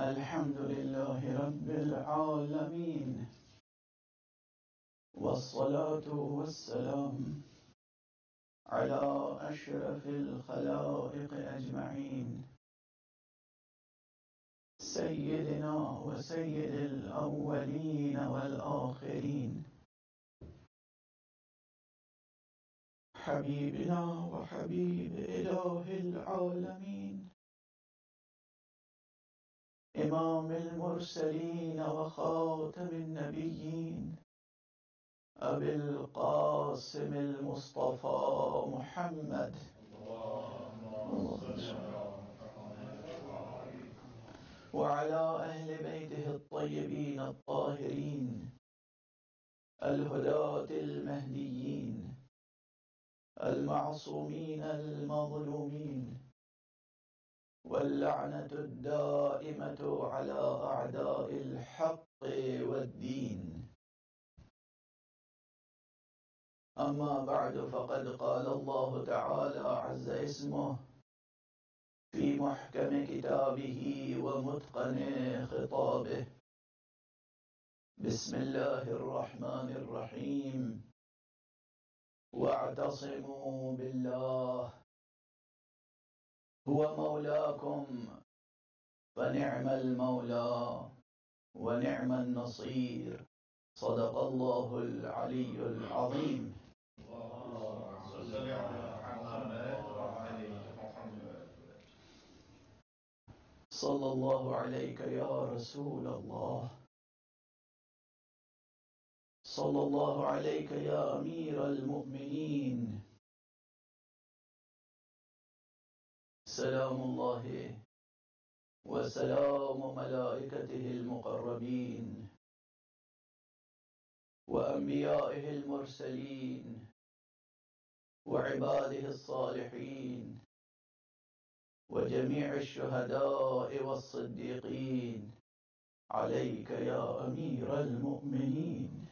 الحمد لله رب العالمين، والصلاة والسلام على أشرف الخلائق أجمعين، سيدنا وسيد الأولين والآخرين، حبيبنا وحبيب إله العالمين، إمام المرسلين وخاتم النبيين، أبي القاسم المصطفى محمد، وعلى أهل بيته الطيبين الطاهرين الهداة المهديين المعصومين المظلومين، واللعنة الدائمة على أعداء الحق والدين. أما بعد، فقد قال الله تعالى عز اسمه في محكم كتابه ومتقن خطابه: بسم الله الرحمن الرحيم، واعتصموا بالله هو مولاكم فنعم المولى ونعم النصير. صدق الله العلي العظيم. صلى الله عليك يا رسول الله، صلى الله عليك يا أمير المؤمنين. سلام الله وسلام ملائكته المقربين وأنبيائه المرسلين وعباده الصالحين وجميع الشهداء والصديقين عليك يا أمير المؤمنين.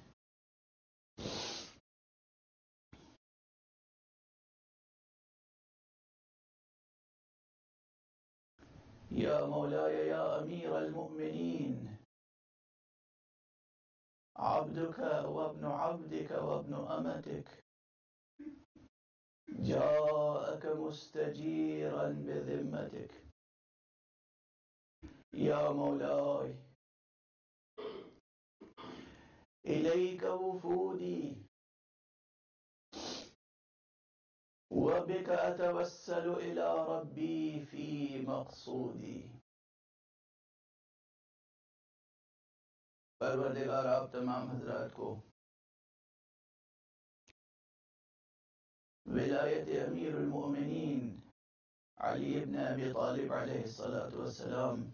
يا مولاي يا أمير المؤمنين، عبدك وابن عبدك وابن أمتك جاءك مستجيرا بذمتك. يا مولاي، إليك وفودي، وبك أتوسل إلى ربي في مقصودي. پروردگار آپ تمام حضرات کو ولایت امیر المؤمنین علی ابن ابی طالب علیہ السلام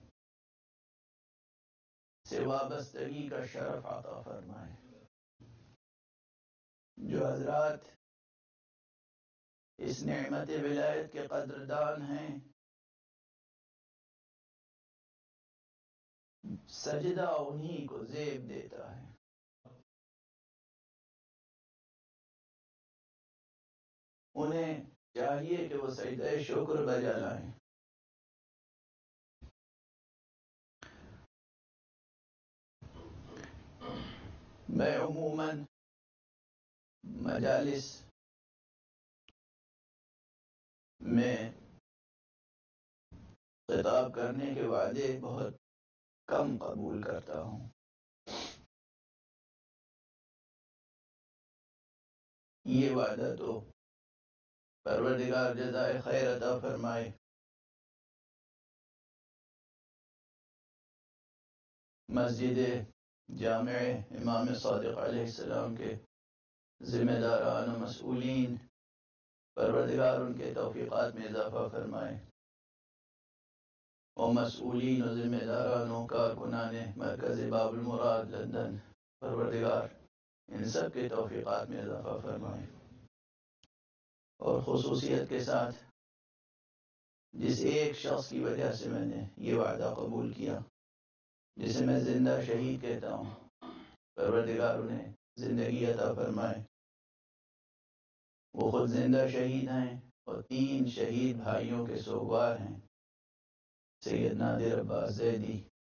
سے وابستگی کا شرف عطا فرمائے. جو حضرات اس نعمت ولایت کے قدردان ہیں، سجدہ انہی کو زیب دیتا ہے. انہیں چاہیے کہ وہ سجدہ شکر بجا لائیں. میں عموماً مجالس میں خطاب کرنے کے وعدے بہت کم قبول کرتا ہوں. یہ وعدہ تو پروردگار جزائے خیر عطا فرمائے مسجد جامع امام صادق علیہ السلام کے ذمہ داران و مسئولین، پروردگار ان کے توفیقات میں اضافہ فرمائے، اور مسئولین و ذمہ داران و کارکنان مرکز باب المراد لندن، پروردگار ان سب کے توفیقات میں اضافہ فرمائے. اور خصوصیت کے ساتھ جس ایک شخص کی وجہ سے میں نے یہ وعدہ قبول کیا، جسے میں زندہ شہید کہتا ہوں، پروردگار انہیں زندگی عطا فرمائے. وہ خود زندہ شہید ہیں اور 3 شہید بھائیوں کے سوگوار ہیں: سید نادر عباس زیدی،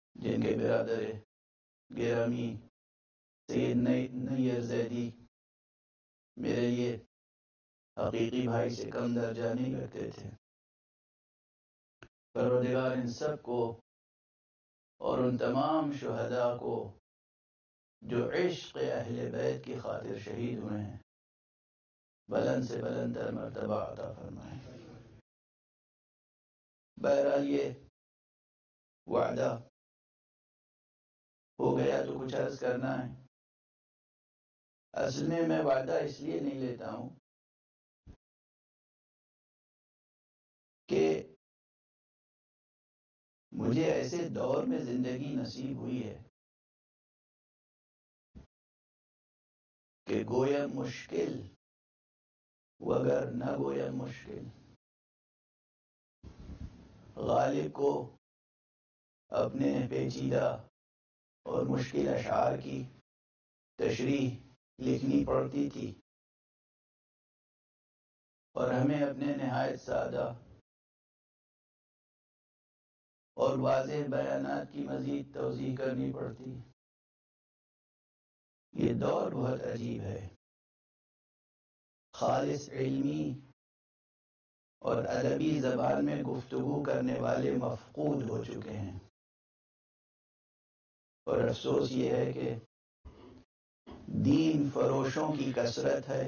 جن کے برادر گرامی سید نیر زیدی میرے لیے حقیقی بھائی سے کم درجہ نہیں رکھتے تھے، پروردگار ان سب کو اور ان تمام شہداء کو جو عشق اہل بیت کی خاطر شہید ہوئے ہیں بلند سے بلند تر مرتبہ عطا فرمائے۔ بہرحال یہ وعدہ ہو گیا تو کچھ عرض کرنا ہے۔ اصل میں وعدہ اس لیے نہیں لیتا ہوں کہ مجھے ایسے دور میں زندگی نصیب ہوئی ہے کہ گویا مشکل وگر نہ گویا مشکل، غالب کو اپنے پیچیدہ اور مشکل اشعار کی تشریح لکھنی پڑتی تھی اور ہمیں اپنے نہایت سادہ اور واضح بیانات کی مزید توضیح کرنی پڑتی۔ یہ دور بہت عجیب ہے، خالص علمی اور ادبی زبان میں گفتگو کرنے والے مفقود ہو چکے ہیں، اور افسوس یہ ہے کہ دین فروشوں کی کثرت ہے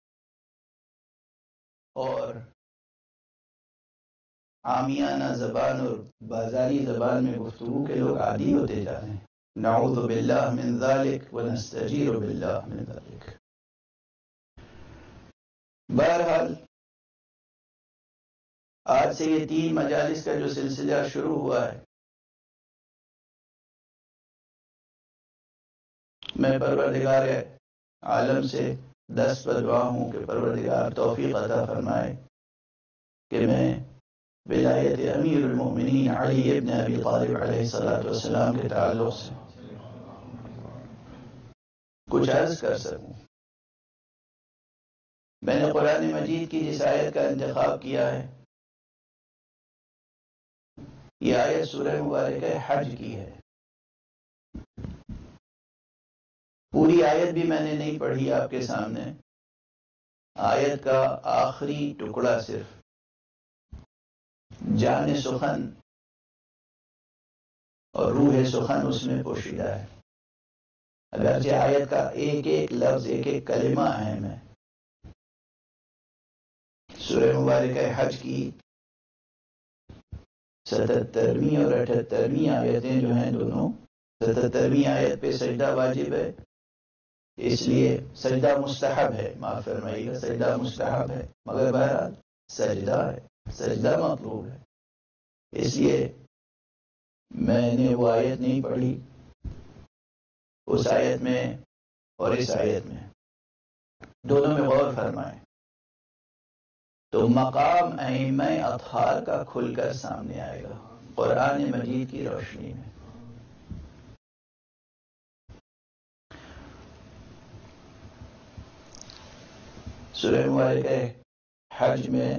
اور عامیانہ زبان اور بازاری زبان میں گفتگو کے لوگ عادی ہوتے جا رہے ہیں۔ نعوذ باللہ من ذالک ونستجیر باللہ من ذالک۔ بہرحال آج سے یہ 3 مجالس کا جو سلسلہ شروع ہوا ہے، میں پروردگار عالم سے دست بدعا ہوں کہ پروردگار توفیق عطا فرمائے کہ میں ولایت امیر المؤمنین علی ابن ابی طالب علیہ السلام کے تعلق سے کچھ عرض کر سکوں۔ میں نے قرآن مجید کی جس آیت کا انتخاب کیا ہے، یہ آیت سورہ مبارکہ حج کی ہے۔ پوری آیت بھی میں نے نہیں پڑھی آپ کے سامنے، آیت کا آخری ٹکڑا صرف جان سخن اور روح سخن اس میں پوشیدہ ہے، اگرچہ آیت کا ایک ایک لفظ ایک ایک کلمہ اہم ہے۔ سورہ مبارکہ حج کی 77ویں اور 78ویں آیتیں جو ہیں دونوں، 77ویں آیت پہ سجدہ واجب ہے، اس لیے سجدہ مستحب ہے، معاف فرمائیے گا، سجدہ مستحب ہے، مگر بہرحال سجدہ ہے، سجدہ مطلوب ہے، اس لیے میں نے وہ آیت نہیں پڑھی۔ اس آیت میں اور اس آیت میں دونوں میں غور فرمائیں تو مقام ائمہ اطہار کا کھل کر سامنے آئے گا قرآن مجید کی روشنی میں۔ سورہ مبارکہ حج میں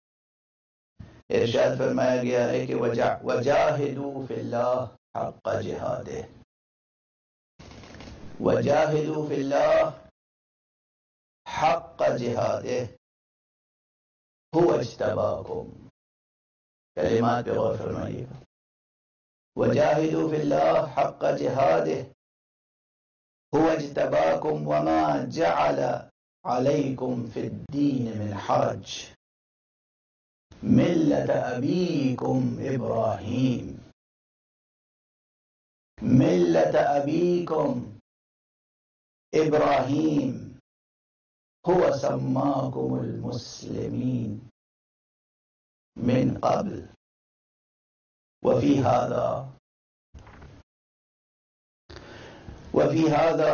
ارشاد فرمایا گیا ہے کہ وجاہدوا فی اللہ حق جہادہ، وجاہدوا فی اللہ حق جہادہ هو اجتباکم۔ کلمات پہ غور فرمائیے گا، وجاہدوا فی اللہ حق جہادہ هو اجتباکم وما جعل علیکم فی الدین من حرج ملت ابیکم ابراہیم، ملت ابیکم ابراہیم هو سماکم المسلمین من قبل وفی هذا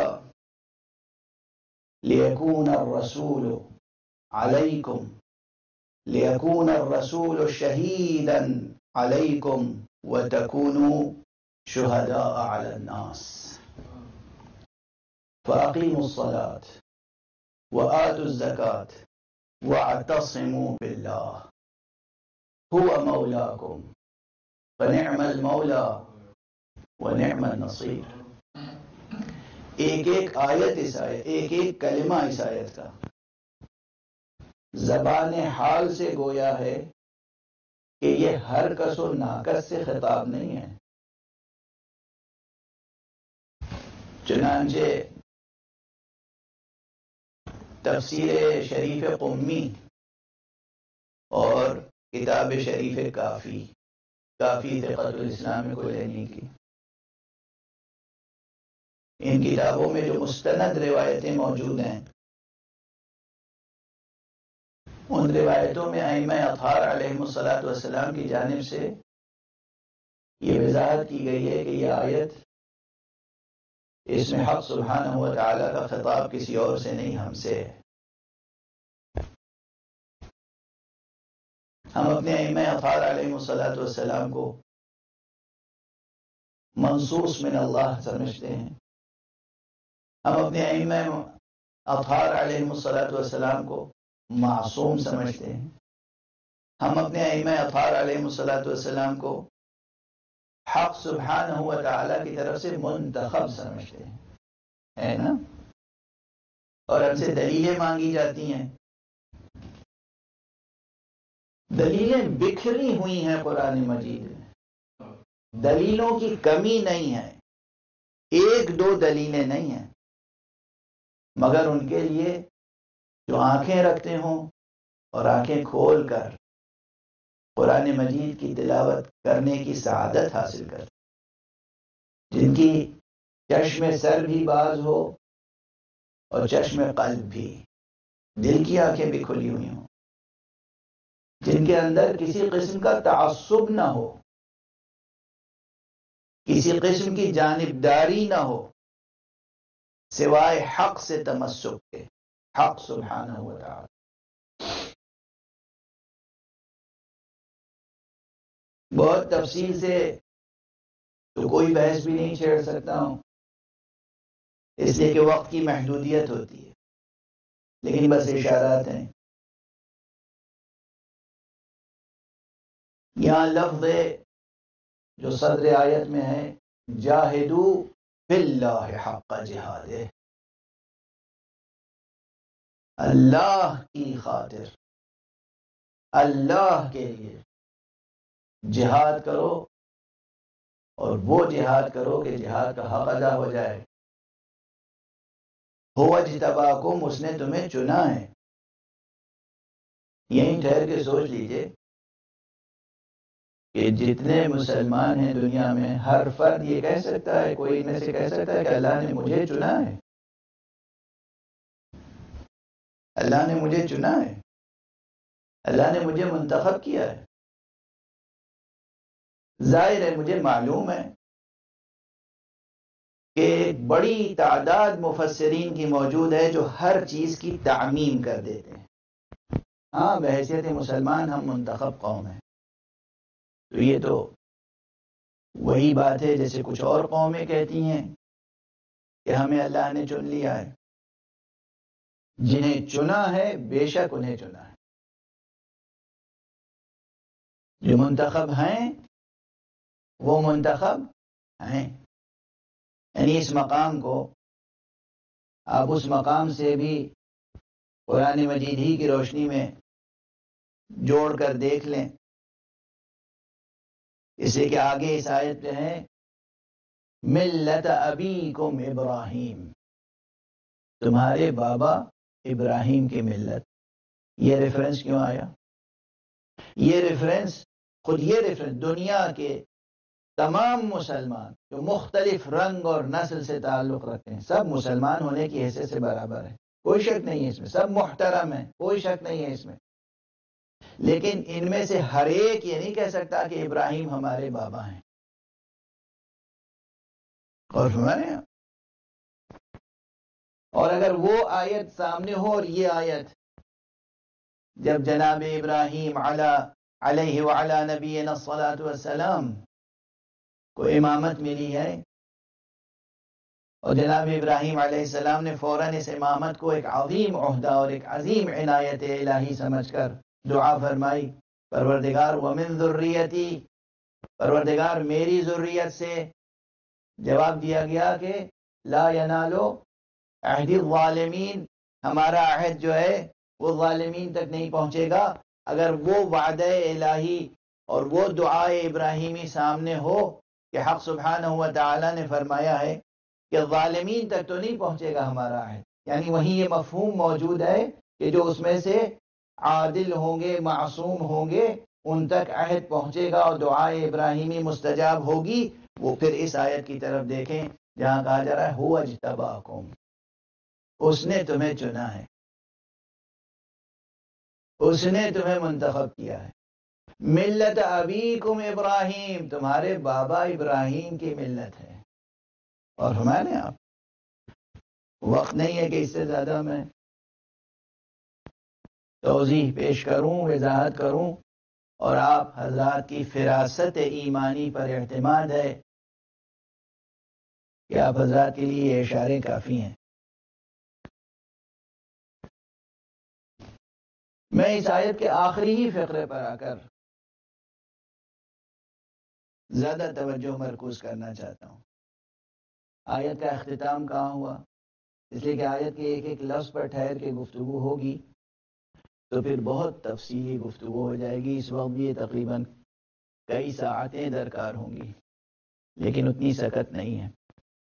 لیکون الرسول علیکم، لیکون الرسول شہیدا علیکم وتکونوا شہداء علی الناس فاقیموا الصلاة وآتوا الزکاة واعتصموا باللہ هو مولاکم فنعم المولا ونعم النصیر. ایک ایک آیت اس آیت، ایک ایک کلمہ اس آیت کا زبان حال سے گویا ہے کہ یہ ہر کس و ناکس سے خطاب نہیں ہے. چنانچہ تفسیر شریف قمی اور کتاب شریف کافی ثقۃ الاسلام کلینی کی، ان کتابوں میں جو مستند روایتیں موجود ہیں، ان روایتوں میں ائمہ اطہار علیہم الصلاۃ والسلام کی جانب سے یہ وضاحت کی گئی ہے کہ یہ آیت، اس میں حق سبحانہ و تعالی کا خطاب کسی اور سے نہیں، ہم سے ہے. ہم اپنے ائمہ اطہار علیہم الصلاۃ والسلام کو منصوص من اللہ سمجھتے ہیں. ہم اپنے ائمہ اطہار علیہم الصلاۃ والسلام کو معصوم سمجھتے ہیں. ہم اپنے ائمہ اطہار علیہم الصلاۃ والسلام کو حق سبحانہ و تعالی کی طرف سے منتخب سمجھتے ہیں، ہے نا؟ اور ہم سے دلیلیں مانگی جاتی ہیں. دلیلیں بکھری ہوئی ہیں قرآن مجید میں، دلیلوں کی کمی نہیں ہے، ایک دو دلیلیں نہیں ہیں، مگر ان کے لیے جو آنکھیں رکھتے ہوں اور آنکھیں کھول کر قرآن مجید کی تلاوت کرنے کی سعادت حاصل کرتے، جن کی چشم سر بھی باز ہو اور چشم قلب بھی، دل کی آنکھیں بھی کھلی ہوئی ہوں، جن کے اندر کسی قسم کا تعصب نہ ہو، کسی قسم کی جانبداری نہ ہو، سوائے حق سے تمسک کے، حق سبحانہ و تعالی. بہت تفصیل سے تو کوئی بحث بھی نہیں چھیڑ سکتا ہوں، اس لیے کہ وقت کی محدودیت ہوتی ہے، لیکن بس اشارات ہیں. یہاں لفظ جو صدر آیت میں ہے، جاہدو باللہ حق جہادہ، اللہ کی خاطر، اللہ کے لیے جہاد کرو، اور وہ جہاد کرو کہ جہاد کا حق ادا ہو جائے. هو اجتباکم، اس نے تمہیں چنا ہے. یہیں ٹھہر کے سوچ لیجئے کہ جتنے مسلمان ہیں دنیا میں، ہر فرد یہ کہہ سکتا ہے، کوئی ان میں سے کہہ سکتا ہے کہ اللہ نے مجھے چنا ہے، اللہ نے مجھے چنا ہے، اللہ نے مجھے منتخب کیا ہے. ظاہر ہے، مجھے معلوم ہے کہ ایک بڑی تعداد مفسرین کی موجود ہے جو ہر چیز کی تعمیم کر دیتے ہیں. ہاں، بحیثیت مسلمان ہم منتخب قوم ہیں. تو یہ تو وہی بات ہے جیسے کچھ اور قومیں کہتی ہیں کہ ہمیں اللہ نے چن لیا ہے. جنہیں چنا ہے بے شک انہیں چنا ہے. جو منتخب ہیں وہ منتخب ہیں. یعنی اس مقام کو آپ اس مقام سے بھی قرآن مجید ہی کی روشنی میں جوڑ کر دیکھ لیں، اس لیے کہ آگے اس آیت پہ ہے ملت ابیکم ابراہیم، تمہارے بابا ابراہیم کی ملت. یہ ریفرنس کیوں آیا؟ یہ ریفرنس دنیا کے تمام مسلمان جو مختلف رنگ اور نسل سے تعلق رکھتے ہیں، سب مسلمان ہونے کی حیثیت سے برابر ہے، کوئی شک نہیں ہے اس میں، سب محترم ہیں، کوئی شک نہیں ہے اس میں. لیکن ان میں سے ہر ایک یہ نہیں کہہ سکتا کہ ابراہیم ہمارے بابا ہیں. اور ہمارے یہاں، اور اگر وہ آیت سامنے ہو اور یہ آیت، جب جناب ابراہیم علیہ وعلی نبینا الصلاۃ والسلام کو امامت ملی ہے، اور جناب ابراہیم علیہ السلام نے فوراً اس امامت کو ایک عظیم عہدہ اور ایک عظیم عنایت الہی سمجھ کر دعا فرمائی، پروردگار ومن ذریتی، پروردگار میری ذریت سے جواب دیا گیا کہ لا ینالو عہد الظالمین، ہمارا عہد جو ہے وہ ظالمین تک نہیں پہنچے گا اگر وہ وعدہ الہی اور وہ دعائے ابراہیمی سامنے ہو کہ حق سبحانہ و تعالی نے فرمایا ہے کہ ظالمین تک تو نہیں پہنچے گا ہمارا عہد، یعنی وہیں یہ مفہوم موجود ہے کہ جو اس میں سے عادل ہوں گے، معصوم ہوں گے، ان تک عہد پہنچے گا اور دعائے ابراہیمی مستجاب ہوگی۔ وہ پھر اس آیت کی طرف دیکھیں جہاں کہا جا رہا ہے هو اجتباکم، اس نے تمہیں چنا ہے، اس نے تمہیں منتخب کیا ہے۔ ملت ابیکم ابراہیم، تمہارے بابا ابراہیم کی ملت ہے۔ اور ہمارے آپ وقت نہیں ہے کہ اس سے زیادہ میں توضیح پیش کروں، وضاحت کروں، اور آپ حضرات کی فراست ایمانی پر اعتماد ہے کہ آپ حضرات کے لیے یہ اشارے کافی ہیں۔ میں اس آیت کے آخری ہی فقرے پر آ کر زیادہ توجہ مرکوز کرنا چاہتا ہوں۔ آیت کا اختتام کہاں ہوا؟ اس لیے کہ آیت کے ایک ایک لفظ پر ٹھہر کے گفتگو ہوگی تو پھر بہت تفصیلی گفتگو ہو جائے گی۔ اس وقت بھی تقریباً کئی ساعتیں درکار ہوں گی، لیکن اتنی سکت نہیں ہے۔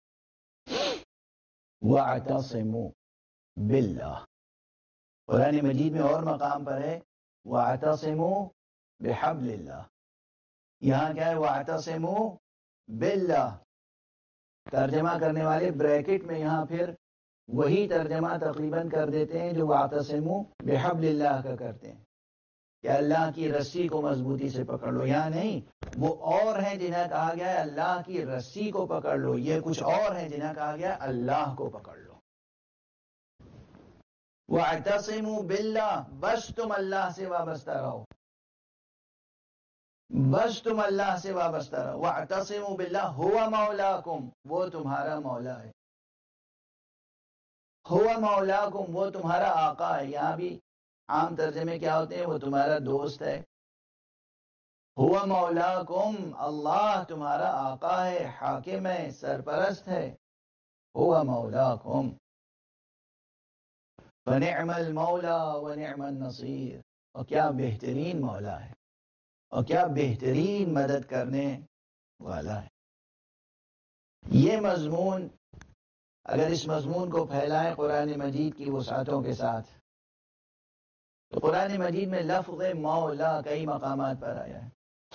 وَاعْتَصِمُوا بِاللَّهِ، قرآن مجید میں اور مقام پر ہے وَاعْتَصِمُوا بِحَبْلِ اللَّهِ، یہاں کیا ہے؟ وَاعْتَصِمُوا بِاللَّهِ۔ ترجمہ کرنے والے بریکٹ میں یہاں پھر وہی ترجمہ تقریباً کر دیتے ہیں جو وَاعْتَصِمُوا بِحَبْلِ اللَّهِ کا کرتے ہیں کہ اللہ کی رسی کو مضبوطی سے پکڑ لو۔ یہاں نہیں، وہ اور ہیں جنہیں کہا گیا ہے اللہ کی رسی کو پکڑ لو، یہ کچھ اور ہیں جنہیں کہا گیا ہے اللہ کو پکڑ لو۔ وَاعْتَصِمُوا بِاللَّهِ، بس تم اللہ سے وابستہ رہو، بس تم اللہ سے وابستہ رہو۔ وَاعْتَصِمُوا بِاللَّهِ هُوَ مَوْلَاكُمْ، وہ تمہارا مولا ہے۔ هُوَ مَوْلَاكُمْ، وہ تمہارا آقا ہے۔ یہاں بھی عام ترجمے کیا ہوتے ہیں؟ وہ تمہارا دوست ہے۔ هُوَ مَوْلَاكُمْ، اللہ تمہارا آقا ہے، حاکم ہے، سرپرست ہے۔ هُوَ مَوْلَاكُمْ فَنِعْمَ الْمَوْلَى وَنِعْمَ النَّصِيرُ، اور کیا بہترین مولا ہے اور کیا بہترین مدد کرنے والا ہے۔ یہ مضمون، اگر اس مضمون کو پھیلائیں قرآن مجید کی وسعتوں کے ساتھ، تو قرآن مجید میں لفظ مولا کئی مقامات پر آیا ہے۔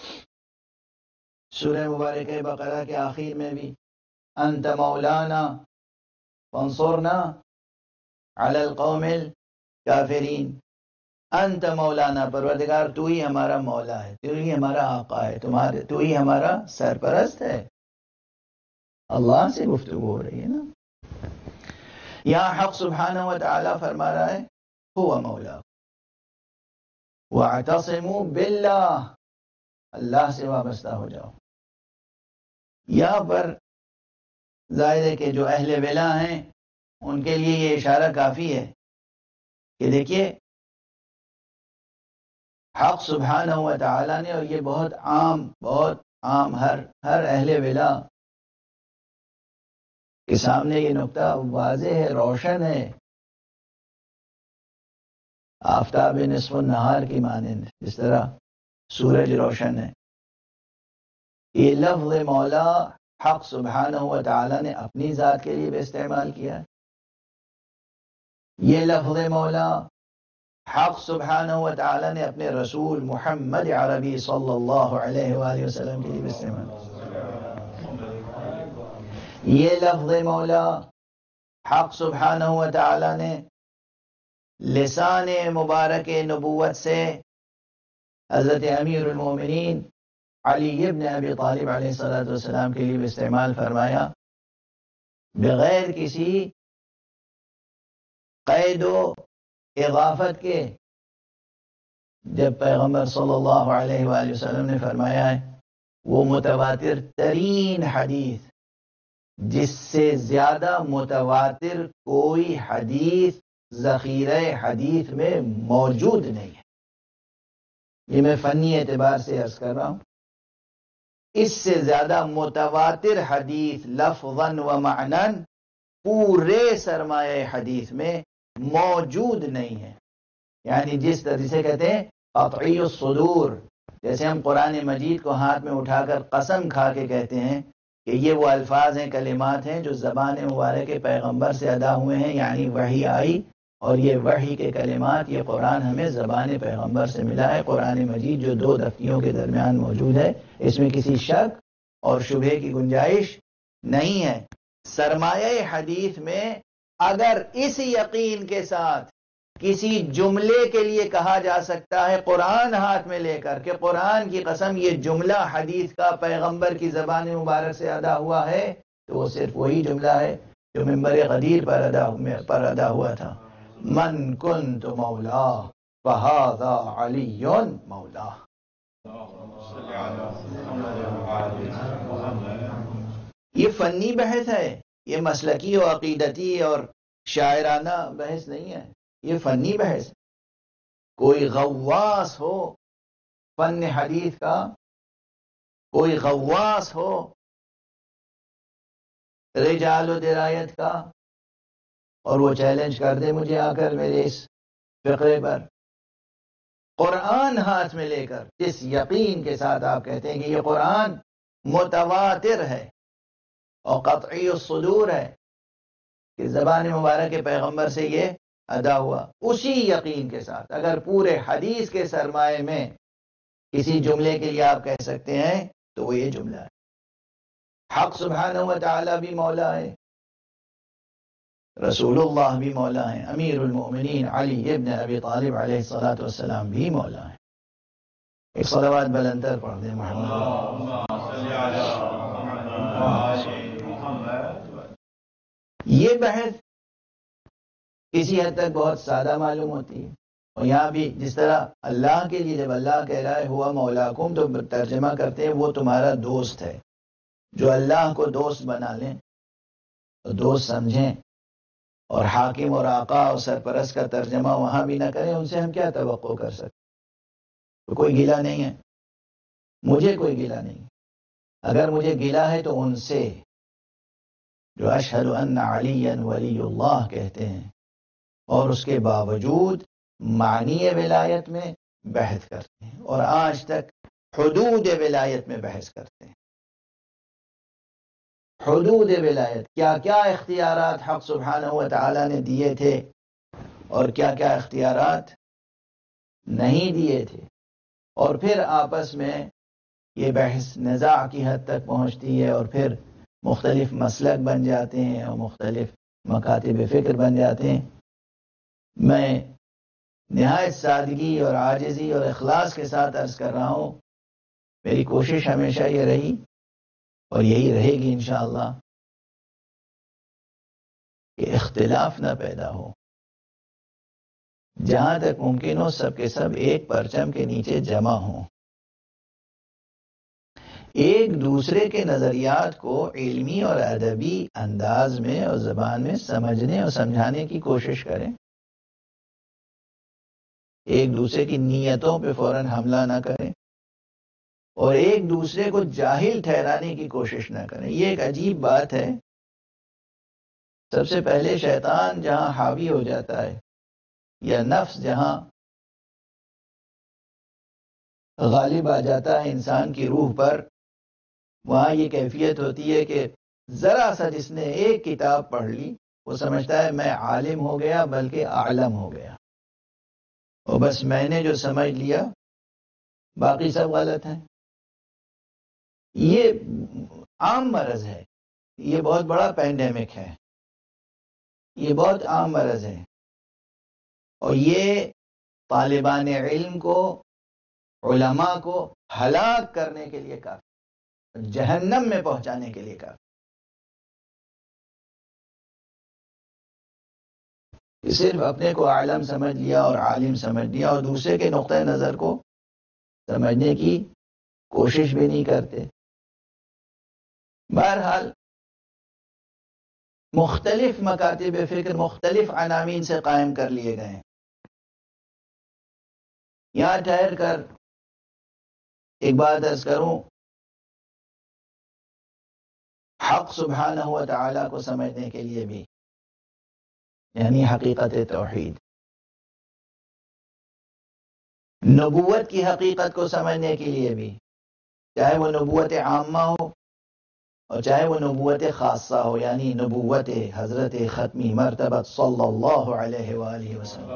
سورہ مبارکہ بقرہ کے آخر میں بھی انت مولانا فانصرنا علی القوم الکافرین، انت مولانا، پروردگار تو ہی ہمارا مولا ہے، تو ہی ہمارا آقا ہے، تو ہی ہمارا سرپرست ہے۔ اللہ سے گفتگو ہو رہی ہے نا۔ یہاں حق سبحانہ و تعالی فرما رہا ہے هو مولا، واعتصموا باللہ، اللہ سے وابستہ ہو جاؤ۔ یہاں پر ظاہر ہے کہ جو اہل ولا ہیں ان کے لیے یہ اشارہ کافی ہے کہ دیکھیے حق سبحانہ و تعالی نے، اور یہ بہت عام ہر اہل ولا کے سامنے یہ نقطہ واضح ہے، روشن ہے، آفتاب نصف النہار کی مانند جس طرح سورج روشن ہے۔ یہ لفظ مولا حق سبحانہ و تعالی نے اپنی ذات کے لیے بھی استعمال کیا ہے، یہ لفظ مولا حق سبحانہ و تعالی نے اپنے رسول محمد عربی صلی اللہ علیہ وآلہ وسلم کے لیے بھی استعمال کیا۔ یہ لفظ مولا حق سبحانہ و تعالی نے لسان مبارک نبوت سے حضرت امیر المومنین علی ابن ابی طالب علیہ السلام کے لیے بھی استعمال فرمایا، بغیر کسی قید و اضافت کے۔ جب پیغمبر صلی اللہ علیہ وآلہ وسلم نے فرمایا ہے وہ متواتر ترین حدیث، جس سے زیادہ متواتر کوئی حدیث ذخیرہ حدیث میں موجود نہیں ہے، یہ میں فنی اعتبار سے عرض کر رہا ہوں، اس سے زیادہ متواتر حدیث لفظاً و معناً پورے سرمایہ حدیث میں موجود نہیں ہے. یعنی جس طرح سے کہتے ہیں قطعی الصدور، جیسے ہم قرآن مجید کو ہاتھ میں اٹھا کر قسم کھا کے کہتے ہیں کہ یہ وہ الفاظ ہیں، کلمات ہیں جو زبان مبارک پیغمبر سے ادا ہوئے ہیں، یعنی وحی آئی اور یہ وحی کے کلمات، یہ قرآن ہمیں زبان پیغمبر سے ملا ہے. قرآن مجید جو دو دفتیوں کے درمیان موجود ہے، اس میں کسی شک اور شبہے کی گنجائش نہیں ہے. سرمایہ حدیث میں اگر اس یقین کے ساتھ کسی جملے کے لیے کہا جا سکتا ہے قرآن ہاتھ میں لے کر کہ قرآن کی قسم یہ جملہ حدیث کا پیغمبر کی زبان مبارک سے ادا ہوا ہے، تو وہ صرف وہی جملہ ہے جو ممبر غدیر پر ادا ہوا تھا. من کنت مولا فہذا علی مولا. یہ فنی بحث ہے، یہ مسلکی و عقیدتی اور شاعرانہ بحث نہیں ہے، یہ فنی بحث. کوئی غواص ہو فن حدیث کا، کوئی غواص ہو رجال و درایت کا، اور وہ چیلنج کر دے مجھے آ کر میرے اس فقرے پر، قرآن ہاتھ میں لے کر جس یقین کے ساتھ آپ کہتے ہیں کہ یہ قرآن متواتر ہے اور قطعی الصدور ہے کہ زبان مبارک کے پیغمبر سے یہ ادا ہوا، اسی یقین کے ساتھ اگر پورے حدیث کے سرمایے میں کسی جملے کے لیے آپ کہہ سکتے ہیں تو وہ یہ جملہ ہے. حق سبحانہ و تعالی بھی مولا ہے، رسول اللہ بھی مولا ہیں، امیر المؤمنین علی ابن ابی طالب علیہ الصلاۃ والسلام بھی مولا ہیں. ایک صلوات بلندر پڑھ دیں محمد. یہ بحث کسی حد تک بہت سادہ معلوم ہوتی ہے، اور یہاں بھی جس طرح اللہ کے لیے جب اللہ کہہ رہا ہے ہوا مولاکم تو ترجمہ کرتے ہیں وہ تمہارا دوست ہے. جو اللہ کو دوست بنا لیں، دوست سمجھیں، اور حاکم اور آقا اور سرپرست کا ترجمہ وہاں بھی نہ کریں، ان سے ہم کیا توقع کر سکتے؟ کوئی گلہ نہیں ہے، مجھے کوئی گلہ نہیں. اگر مجھے گلہ ہے تو ان سے جو اشہد ان علی ولی اللہ کہتے ہیں اور اس کے باوجود معنی ولایت میں بحث کرتے ہیں اور آج تک حدود ولایت میں بحث کرتے ہیں. حدود ولایت، کیا کیا اختیارات حق سبحانہ و تعالی نے دیے تھے اور کیا کیا اختیارات نہیں دیے تھے، اور پھر آپس میں یہ بحث نزاع کی حد تک پہنچتی ہے اور پھر مختلف مسلک بن جاتے ہیں اور مختلف مکاتب فکر بن جاتے ہیں. میں نہایت سادگی اور عاجزی اور اخلاص کے ساتھ عرض کر رہا ہوں، میری کوشش ہمیشہ یہ رہی اور یہی رہے گی انشاءاللہ کہ اختلاف نہ پیدا ہو. جہاں تک ممکن ہو سب کے سب ایک پرچم کے نیچے جمع ہوں، ایک دوسرے کے نظریات کو علمی اور ادبی انداز میں اور زبان میں سمجھنے اور سمجھانے کی کوشش کریں. ایک دوسرے کی نیتوں پہ فوراً حملہ نہ کریں اور ایک دوسرے کو جاہل ٹھہرانے کی کوشش نہ کریں. یہ ایک عجیب بات ہے، سب سے پہلے شیطان جہاں حاوی ہو جاتا ہے یا نفس جہاں غالب آ جاتا ہے انسان کی روح پر، وہاں یہ کیفیت ہوتی ہے کہ ذرا سا جس نے ایک کتاب پڑھ لی وہ سمجھتا ہے میں عالم ہو گیا بلکہ عالم ہو گیا، اور بس میں نے جو سمجھ لیا باقی سب غلط ہے. یہ عام مرض ہے، یہ بہت بڑا پینڈیمک ہے، یہ بہت عام مرض ہے، اور یہ طالبان علم کو، علماء کو ہلاک کرنے کے لیے کافی، جہنم میں پہنچانے کے لیے کافی. صرف اپنے کو عالم سمجھ لیا اور عالم سمجھ لیا اور دوسرے کے نقطۂ نظر کو سمجھنے کی کوشش بھی نہیں کرتے. بہرحال مختلف مکاتب فکر مختلف عناوین سے قائم کر لیے گئے ہیں. یہاں ٹھہر کر ایک بات عرض کروں حق سبحانہ و تعالیٰ کو سمجھنے کے لیے بھی، یعنی حقیقت توحید، نبوت کی حقیقت کو سمجھنے کے لیے بھی، چاہے وہ نبوت عامہ ہو اور چاہے وہ نبوت خاصہ ہو، یعنی نبوت حضرت ختمی مرتبہ صلی اللہ علیہ وآلہ وسلم۔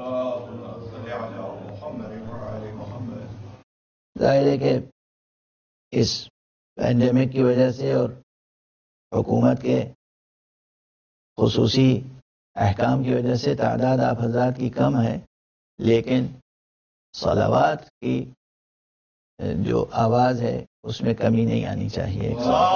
ظاہر ہے کہ اس پینڈیمک کی وجہ سے اور حکومت کے خصوصی احکام کی وجہ سے تعداد آپ حضرات کی کم ہے، لیکن صلوات کی جو آواز ہے اس میں کمی نہیں آنی چاہیے۔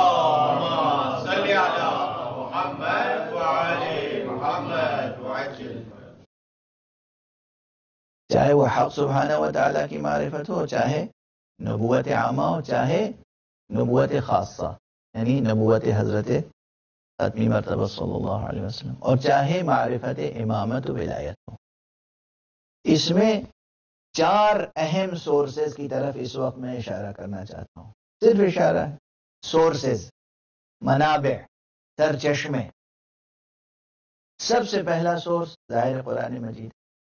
چاہے وہ حق سبحانہ و تعالیٰ کی معرفت ہو، چاہے نبوت عامہ ہو، چاہے نبوت خاصہ یعنی نبوت حضرت ختمی مرتبہ صلی اللہ علیہ وسلم، اور چاہے معرفت امامت و ولایت ہو۔ اس میں 4 اہم سورسز کی طرف اس وقت میں اشارہ کرنا چاہتا ہوں، صرف اشارہ ہے۔ سورسز، منابع، سرچشمے۔ سب سے پہلا سورس ظاہر قرآن مجید،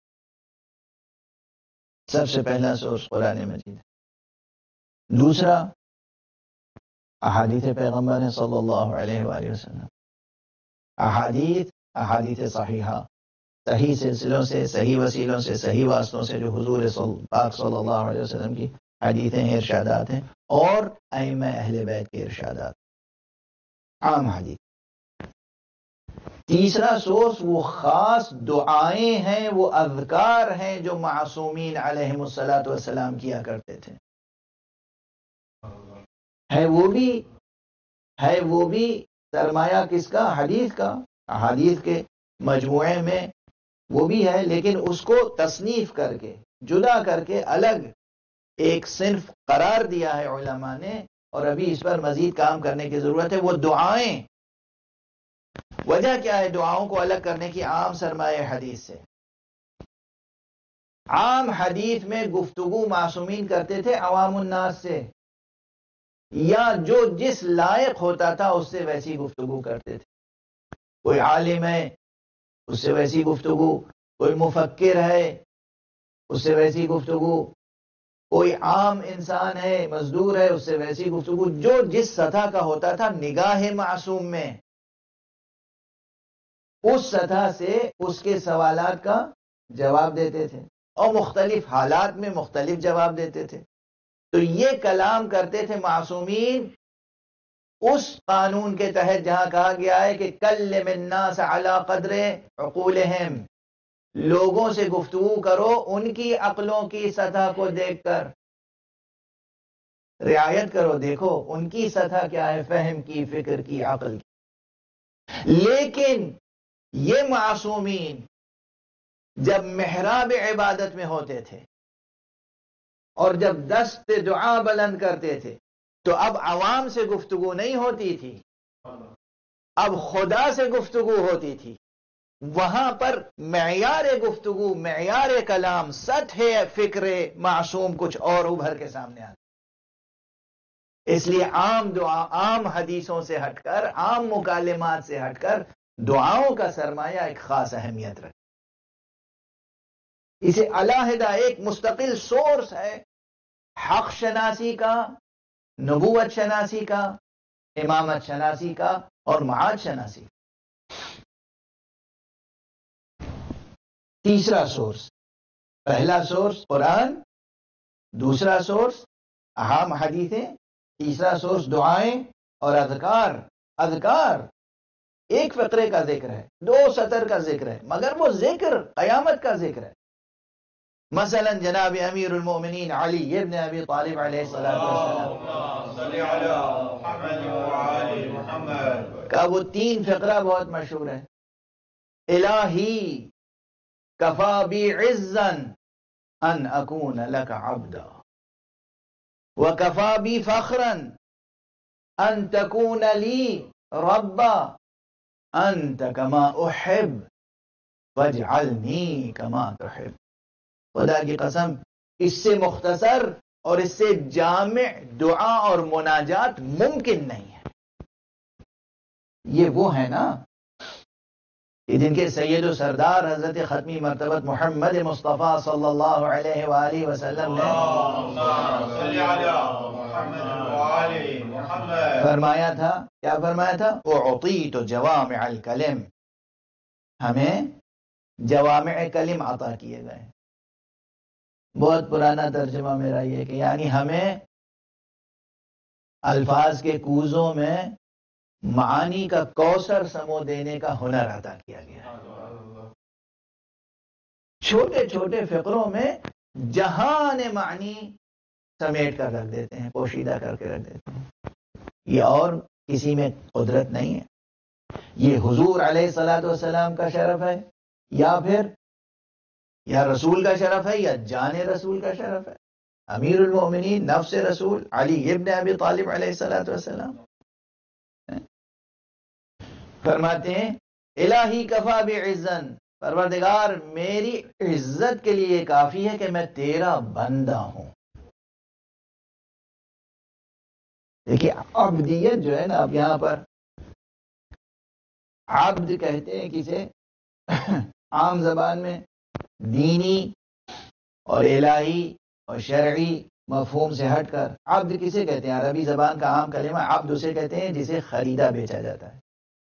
سب سے پہلا سورس قرآن مجید۔ دوسرا احادیث پیغمبر صلی اللہ علیہ وآلہ وسلم، احادیث صحیحہ، صحیح سلسلوں سے، صحیح وسیلوں سے، صحیح واسطوں سے جو حضور پاک صلی اللہ علیہ وسلم کی حدیثیں ہیں، ارشادات ہیں، اور ائمہ اہل بیت کے ارشادات، عام حدیث۔ تیسرا سورس وہ خاص دعائیں ہیں، وہ اذکار ہیں جو معصومین علیہم الصلاۃ والسلام کیا کرتے تھے۔ ہے وہ بھی سرمایہ کس کا؟ حدیث کا، احادیث کے مجموعے میں وہ بھی ہے، لیکن اس کو تصنیف کر کے، جدا کر کے الگ ایک صنف قرار دیا ہے علماء نے، اور ابھی اس پر مزید کام کرنے کی ضرورت ہے۔ وہ دعائیں، وجہ کیا ہے دعاؤں کو الگ کرنے کی عام سرمایہ حدیث سے؟ عام حدیث میں گفتگو معصومین کرتے تھے عوام الناس سے، یا جو جس لائق ہوتا تھا اس سے ویسی گفتگو کرتے تھے۔ کوئی عالم ہے اس سے ویسی گفتگو، کوئی مفکر ہے اس سے ویسی گفتگو، کوئی عام انسان ہے، مزدور ہے، اس سے ویسی گفتگو، جو جس سطح کا ہوتا تھا نگاہ معصوم میں، اس سطح سے اس کے سوالات کا جواب دیتے تھے، اور مختلف حالات میں مختلف جواب دیتے تھے۔ تو یہ کلام کرتے تھے معصومین اس قانون کے تحت جہاں کہا گیا ہے کہ کلم الناس علی قدر عقولہم، لوگوں سے گفتگو کرو ان کی عقلوں کی سطح کو دیکھ کر، رعایت کرو، دیکھو ان کی سطح کیا ہے، فہم کی، فکر کی، عقل کی۔ لیکن یہ معصومین جب محراب عبادت میں ہوتے تھے اور جب دست دعا بلند کرتے تھے تو اب عوام سے گفتگو نہیں ہوتی تھی، اب خدا سے گفتگو ہوتی تھی۔ وہاں پر معیار گفتگو، معیار کلام، سطح فکر معصوم کچھ اور ابھر کے سامنے آتا۔ اس لیے عام دعا، عام حدیثوں سے ہٹ کر، عام مکالمات سے ہٹ کر دعاؤں کا سرمایہ ایک خاص اہمیت رکھتا، اسے علیحدہ ایک مستقل سورس ہے حق شناسی کا، نبوت شناسی کا، امامت شناسی کا، اور معاد شناسی۔ تیسرا سورس، پہلا سورس قرآن، دوسرا سورس اہم حدیثیں، تیسرا سورس دعائیں اور اذکار۔ اذکار ایک فقرے کا ذکر ہے، 2 سطر کا ذکر ہے، مگر وہ ذکر قیامت کا ذکر ہے۔ مثلا جناب امیر المؤمنین علی ابن ابی طالب علیہ السلام کا وہ 3 فقرہ بہت مشہور ہے۔ الہی کفا بی عزا ان اکون لک عبدا، وکفا بی فخرا ان تکون لی ربا، انت کما احب واجعلنی کما تحب۔ خدا کی قسم اس سے مختصر اور اس سے جامع دعا اور مناجات ممکن نہیں ہے۔ یہ وہ ہے نا کہ جن کے سید و سردار حضرت ختمی مرتبت محمد مصطفیٰ صلی اللہ علیہ وآلہ وسلم نے فرمایا تھا. کیا فرمایا تھا؟ اعطیت جوامع الکلم، ہمیں جوامع کلم عطا کیے گئے. بہت پرانا ترجمہ میرا یہ کہ یعنی ہمیں الفاظ کے کوزوں میں معانی کا کوثر سمو دینے کا ہنر عطا کیا گیا ہے. چھوٹے چھوٹے فقروں میں جہان معنی سمیٹ کر رکھ دیتے ہیں، پوشیدہ کر کے رکھ دیتے ہیں. یہ اور کسی میں قدرت نہیں ہے. یہ حضور علیہ الصلوۃ والسلام کا شرف ہے، یا پھر یا رسول کا شرف ہے، یا جان رسول کا شرف ہے. امیر المومنین نفس رسول علی ابن ابی طالب علیہ الصلوۃ والسلام فرماتے ہیں الہی کفا بعزن، پروردگار میری عزت کے لیے کافی ہے کہ میں تیرا بندہ ہوں. دیکھیے عبدیت جو ہے نا، اب یہاں پر عبد کہتے ہیں کسے عام زبان میں دینی اور الہی اور شرعی مفہوم سے ہٹ کر عبد کسے کہتے ہیں؟ عربی زبان کا عام کلمہ عبد اسے کہتے ہیں جسے خریدا بیچا جاتا ہے.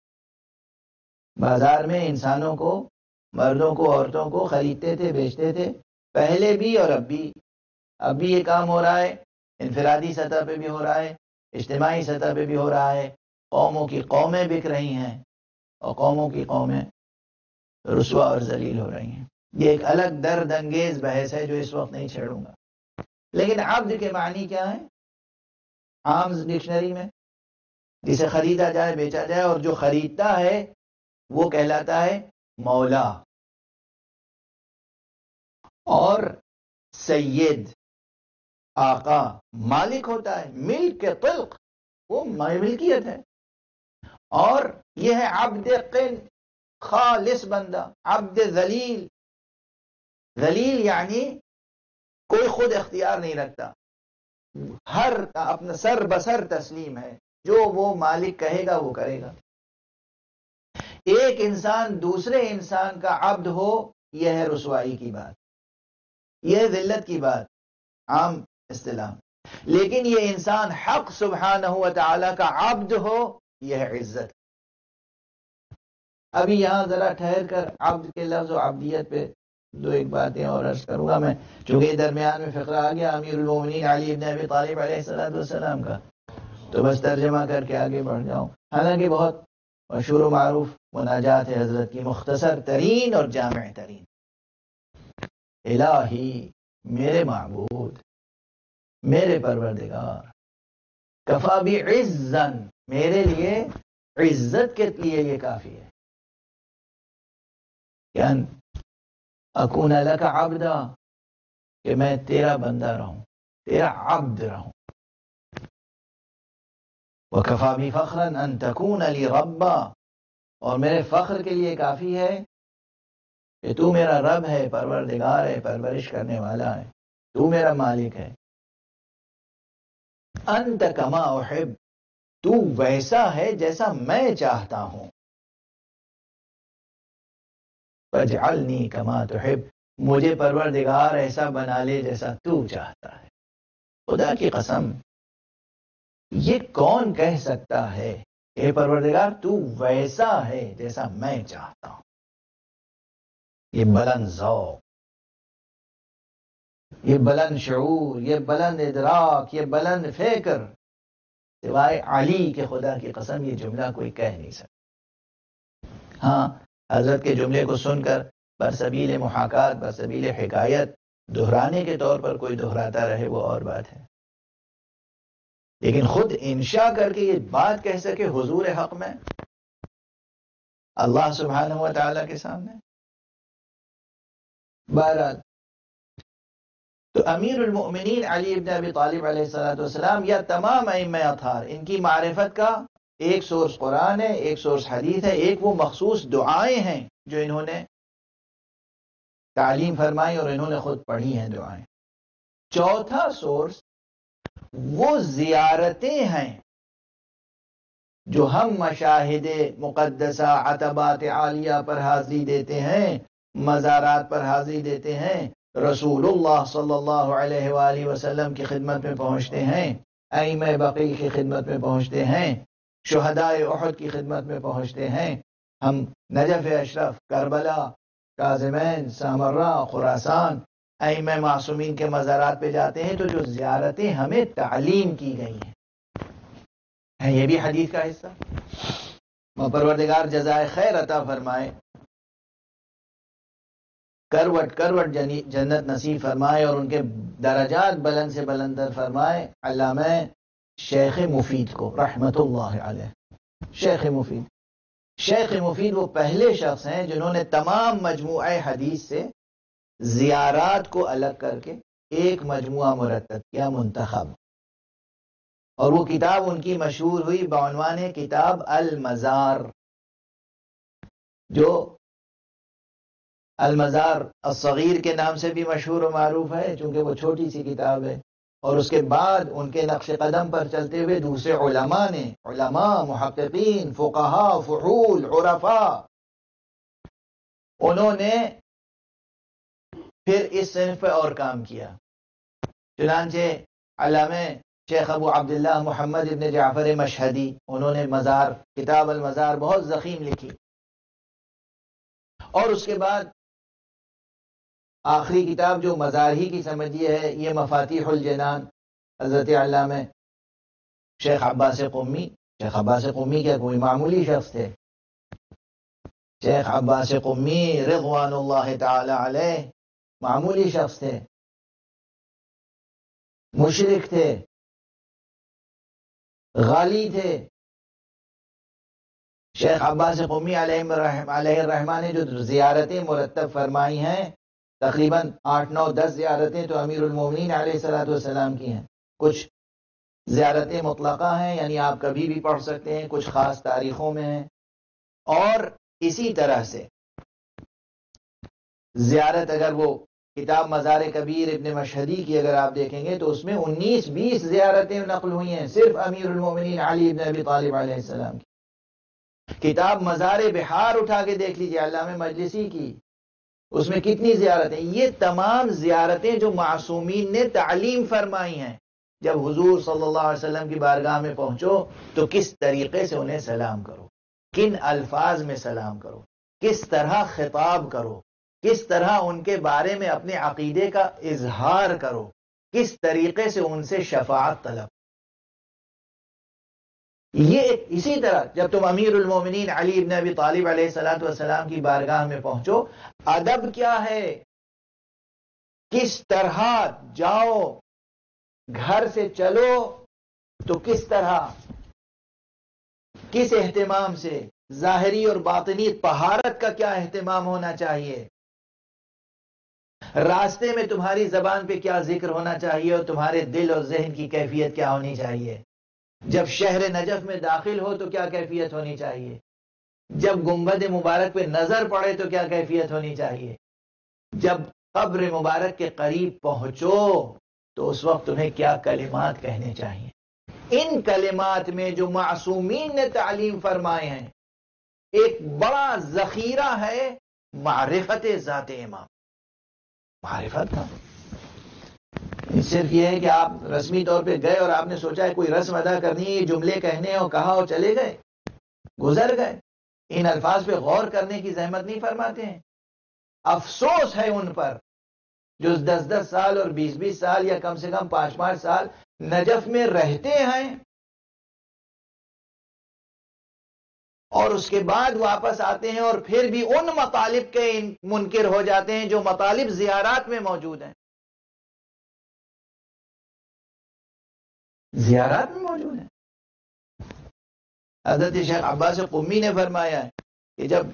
بازار میں انسانوں کو، مردوں کو، عورتوں کو خریدتے تھے، بیچتے تھے، پہلے بھی اور اب بھی. اب بھی یہ کام ہو رہا ہے، انفرادی سطح پہ بھی ہو رہا ہے، اجتماعی سطح پہ بھی ہو رہا ہے. قوموں کی قومیں بک رہی ہیں اور قوموں کی قومیں رسوا اور ذلیل ہو رہی ہیں. یہ ایک الگ درد انگیز بحث ہے جو اس وقت نہیں چھیڑوں گا. لیکن عبد کے معنی کیا ہے عام ڈکشنری میں؟ جسے خریدا جائے، بیچا جائے، اور جو خریدتا ہے وہ کہلاتا ہے مولا. اور سید آقا مالک ہوتا ہے، ملک کے طلق وہ ملکیت ہے. اور یہ ہے عبد قن، خالص بندہ. عبد ذلیل، ذلیل یعنی کوئی خود اختیار نہیں رکھتا، ہر اپنا سر بسر تسلیم ہے، جو وہ مالک کہے گا وہ کرے گا. ایک انسان دوسرے انسان کا عبد ہو، یہ ہے رسوائی کی بات، یہ ہے ذلت کی بات عام اصطلاح. لیکن یہ انسان حق سبحانہ و تعالی کا عبد ہو، یہ ہے عزت. ابھی یہاں ذرا ٹھہر کر عبد کے لفظ و عبدیت پہ دو ایک باتیں اور عرض کروں گا میں، چونکہ درمیان میں فقرہ آ گیا امیر المومنین علی ابن ابی طالب علیہ السلام کا، تو بس ترجمہ کر کے آگے بڑھ جاؤں. حالانکہ بہت مشہور و معروف مناجات ہے حضرت کی، مختصر ترین اور جامع ترین. الہی میرے معبود، میرے پروردگار، کفا بعزن، میرے لیے عزت کے لیے یہ کافی ہے کہ ان اکون لک عبدا، کہ میں تیرا بندہ رہوں، تیرا عبد رہوں. وکفا بی فخرا ان تکون لی ربا، اور میرے فخر کے لیے کافی ہے کہ تو میرا رب ہے، پروردگار ہے، پرورش کرنے والا ہے، تو میرا مالک ہے. انت کما احب، تو ویسا ہے جیسا میں چاہتا ہوں. فاجعلنی کما تحب، مجھے پروردگار ایسا بنا لے جیسا تو چاہتا ہے. خدا کی قسم یہ کون کہہ سکتا ہے اے پروردگار تو ویسا ہے جیسا میں چاہتا ہوں؟ یہ بلند ذوق، یہ بلند شعور، یہ بلند ادراک، یہ بلند فکر سوائے علی کے خدا کی قسم یہ جملہ کوئی کہہ نہیں سکتا. ہاں حضرت کے جملے کو سن کر برسبیل محاکات، برسبیل حکایت دہرانے کے طور پر کوئی دہراتا رہے وہ اور بات ہے، لیکن خود انشاء کر کے یہ بات کہہ سکے حضور حق میں اللہ سبحانہ و تعالی کے سامنے. بہرحال تو امیر المؤمنین علی ابن ابی طالب علیہ السلام یا تمام ائمہ اطہار، ان کی معرفت کا ایک سورس قرآن ہے، ایک سورس حدیث ہے، ایک وہ مخصوص دعائیں ہیں جو انہوں نے تعلیم فرمائی اور انہوں نے خود پڑھی ہیں دعائیں. چوتھا سورس وہ زیارتیں ہیں جو ہم مشاہد مقدسہ عتبات عالیہ پر حاضری دیتے ہیں، مزارات پر حاضری دیتے ہیں، رسول اللہ صلی اللہ علیہ وآلہ وسلم کی خدمت میں پہنچتے ہیں، ائمہ بقیع کی خدمت میں پہنچتے ہیں، شہدائے احد کی خدمت میں پہنچتے ہیں، ہم نجف اشرف، کربلا، کاظمین، سامرہ، خراسان، ائمہ معصومین کے مزارات پہ جاتے ہیں، تو جو زیارتیں ہمیں تعلیم کی گئی ہیں، یہ بھی حدیث کا حصہ۔ پروردگار جزائے خیر عطا فرمائے، کروٹ کروٹ جنت نصیب فرمائے، اور ان کے درجات بلند سے بلندر فرمائے علامہ شیخ مفید کو رحمت اللہ علیہ۔ شیخ مفید وہ پہلے شخص ہیں جنہوں نے تمام مجموعہ حدیث سے زیارات کو الگ کر کے ایک مجموعہ مرتب کیا، منتخب، اور وہ کتاب ان کی مشہور ہوئی بعنوان کتاب المزار، جو المزار الصغیر کے نام سے بھی مشہور و معروف ہے چونکہ وہ چھوٹی سی کتاب ہے، اور اس کے بعد ان کے نقش قدم پر چلتے ہوئے دوسرے علماء، محققین، فقہاء، فحول، عرفاء، انہوں نے پھر اس صنف پہ اور کام کیا۔ چنانچہ علامہ شیخ ابو عبداللہ محمد ابن جعفر مشہدی، انہوں نے کتاب المزار بہت ضخیم لکھی، اور اس کے بعد آخری کتاب جو مزار ہی کی سمجھیے ہے، یہ مفاتیح الجنان، حضرت علامہ شیخ عباس قمی۔ شیخ عباس قمی کیا کوئی معمولی شخص تھے؟ شیخ عباس قمی رضوان اللہ تعالی علیہ معمولی شخص تھے، مشرک تھے، غالی تھے۔ شیخ عباس قمی علیہ الرحمٰن نے جو زیارتیں مرتب فرمائی ہیں، تقریباً 8، 9، 10 زیارتیں تو امیر المومنین علیہ السلام کی ہیں، کچھ زیارتیں مطلقہ ہیں، یعنی آپ کبھی بھی پڑھ سکتے ہیں، کچھ خاص تاریخوں میں ہیں، اور اسی طرح سے زیارت، اگر وہ کتاب مزار کبیر ابن مشہدی کی اگر آپ دیکھیں گے تو اس میں 19-20 زیارتیں نقل ہوئی ہیں صرف امیر المومنین علی بن ابی طالب علیہ السلام کی۔ کتاب مزار بحار اٹھا کے دیکھ لیجیے علامہ مجلسی کی، اس میں کتنی زیارتیں، یہ تمام زیارتیں جو معصومین نے تعلیم فرمائی ہیں۔ جب حضور صلی اللہ علیہ وسلم کی بارگاہ میں پہنچو تو کس طریقے سے انہیں سلام کرو، کن الفاظ میں سلام کرو، کس طرح خطاب کرو، کس طرح ان کے بارے میں اپنے عقیدے کا اظہار کرو، کس طریقے سے ان سے شفاعت طلب۔ یہ اسی طرح جب تم امیر المومنین علی بن ابی طالب علیہ السلام کی بارگاہ میں پہنچو، ادب کیا ہے، کس طرح جاؤ، گھر سے چلو تو کس طرح، کس اہتمام سے، ظاہری اور باطنی طہارت کا کیا اہتمام ہونا چاہیے، راستے میں تمہاری زبان پہ کیا ذکر ہونا چاہیے، اور تمہارے دل اور ذہن کی کیفیت کیا ہونی چاہیے، جب شہر نجف میں داخل ہو تو کیا کیفیت ہونی چاہیے، جب گنبد مبارک پہ نظر پڑے تو کیا کیفیت ہونی چاہیے، جب قبر مبارک کے قریب پہنچو تو اس وقت تمہیں کیا کلمات کہنے چاہیے۔ ان کلمات میں جو معصومین نے تعلیم فرمائے ہیں، ایک بڑا ذخیرہ ہے معرفت ذات امام، معرفت کا صرف یہ ہے کہ آپ رسمی طور پہ گئے اور آپ نے سوچا ہے کوئی رسم ادا کرنی ہے، یہ جملے کہنے اور کہا اور چلے گئے، گزر گئے، ان الفاظ پہ غور کرنے کی زحمت نہیں فرماتے ہیں۔ افسوس ہے ان پر جو 10-10 سال اور 20-20 سال یا کم سے کم 5-5 سال نجف میں رہتے ہیں اور اس کے بعد واپس آتے ہیں اور پھر بھی ان مطالب کے منکر ہو جاتے ہیں جو مطالب زیارات میں موجود ہیں، زیارات میں موجود ہیں۔ حضرت شیخ عباس قمی نے فرمایا ہے کہ جب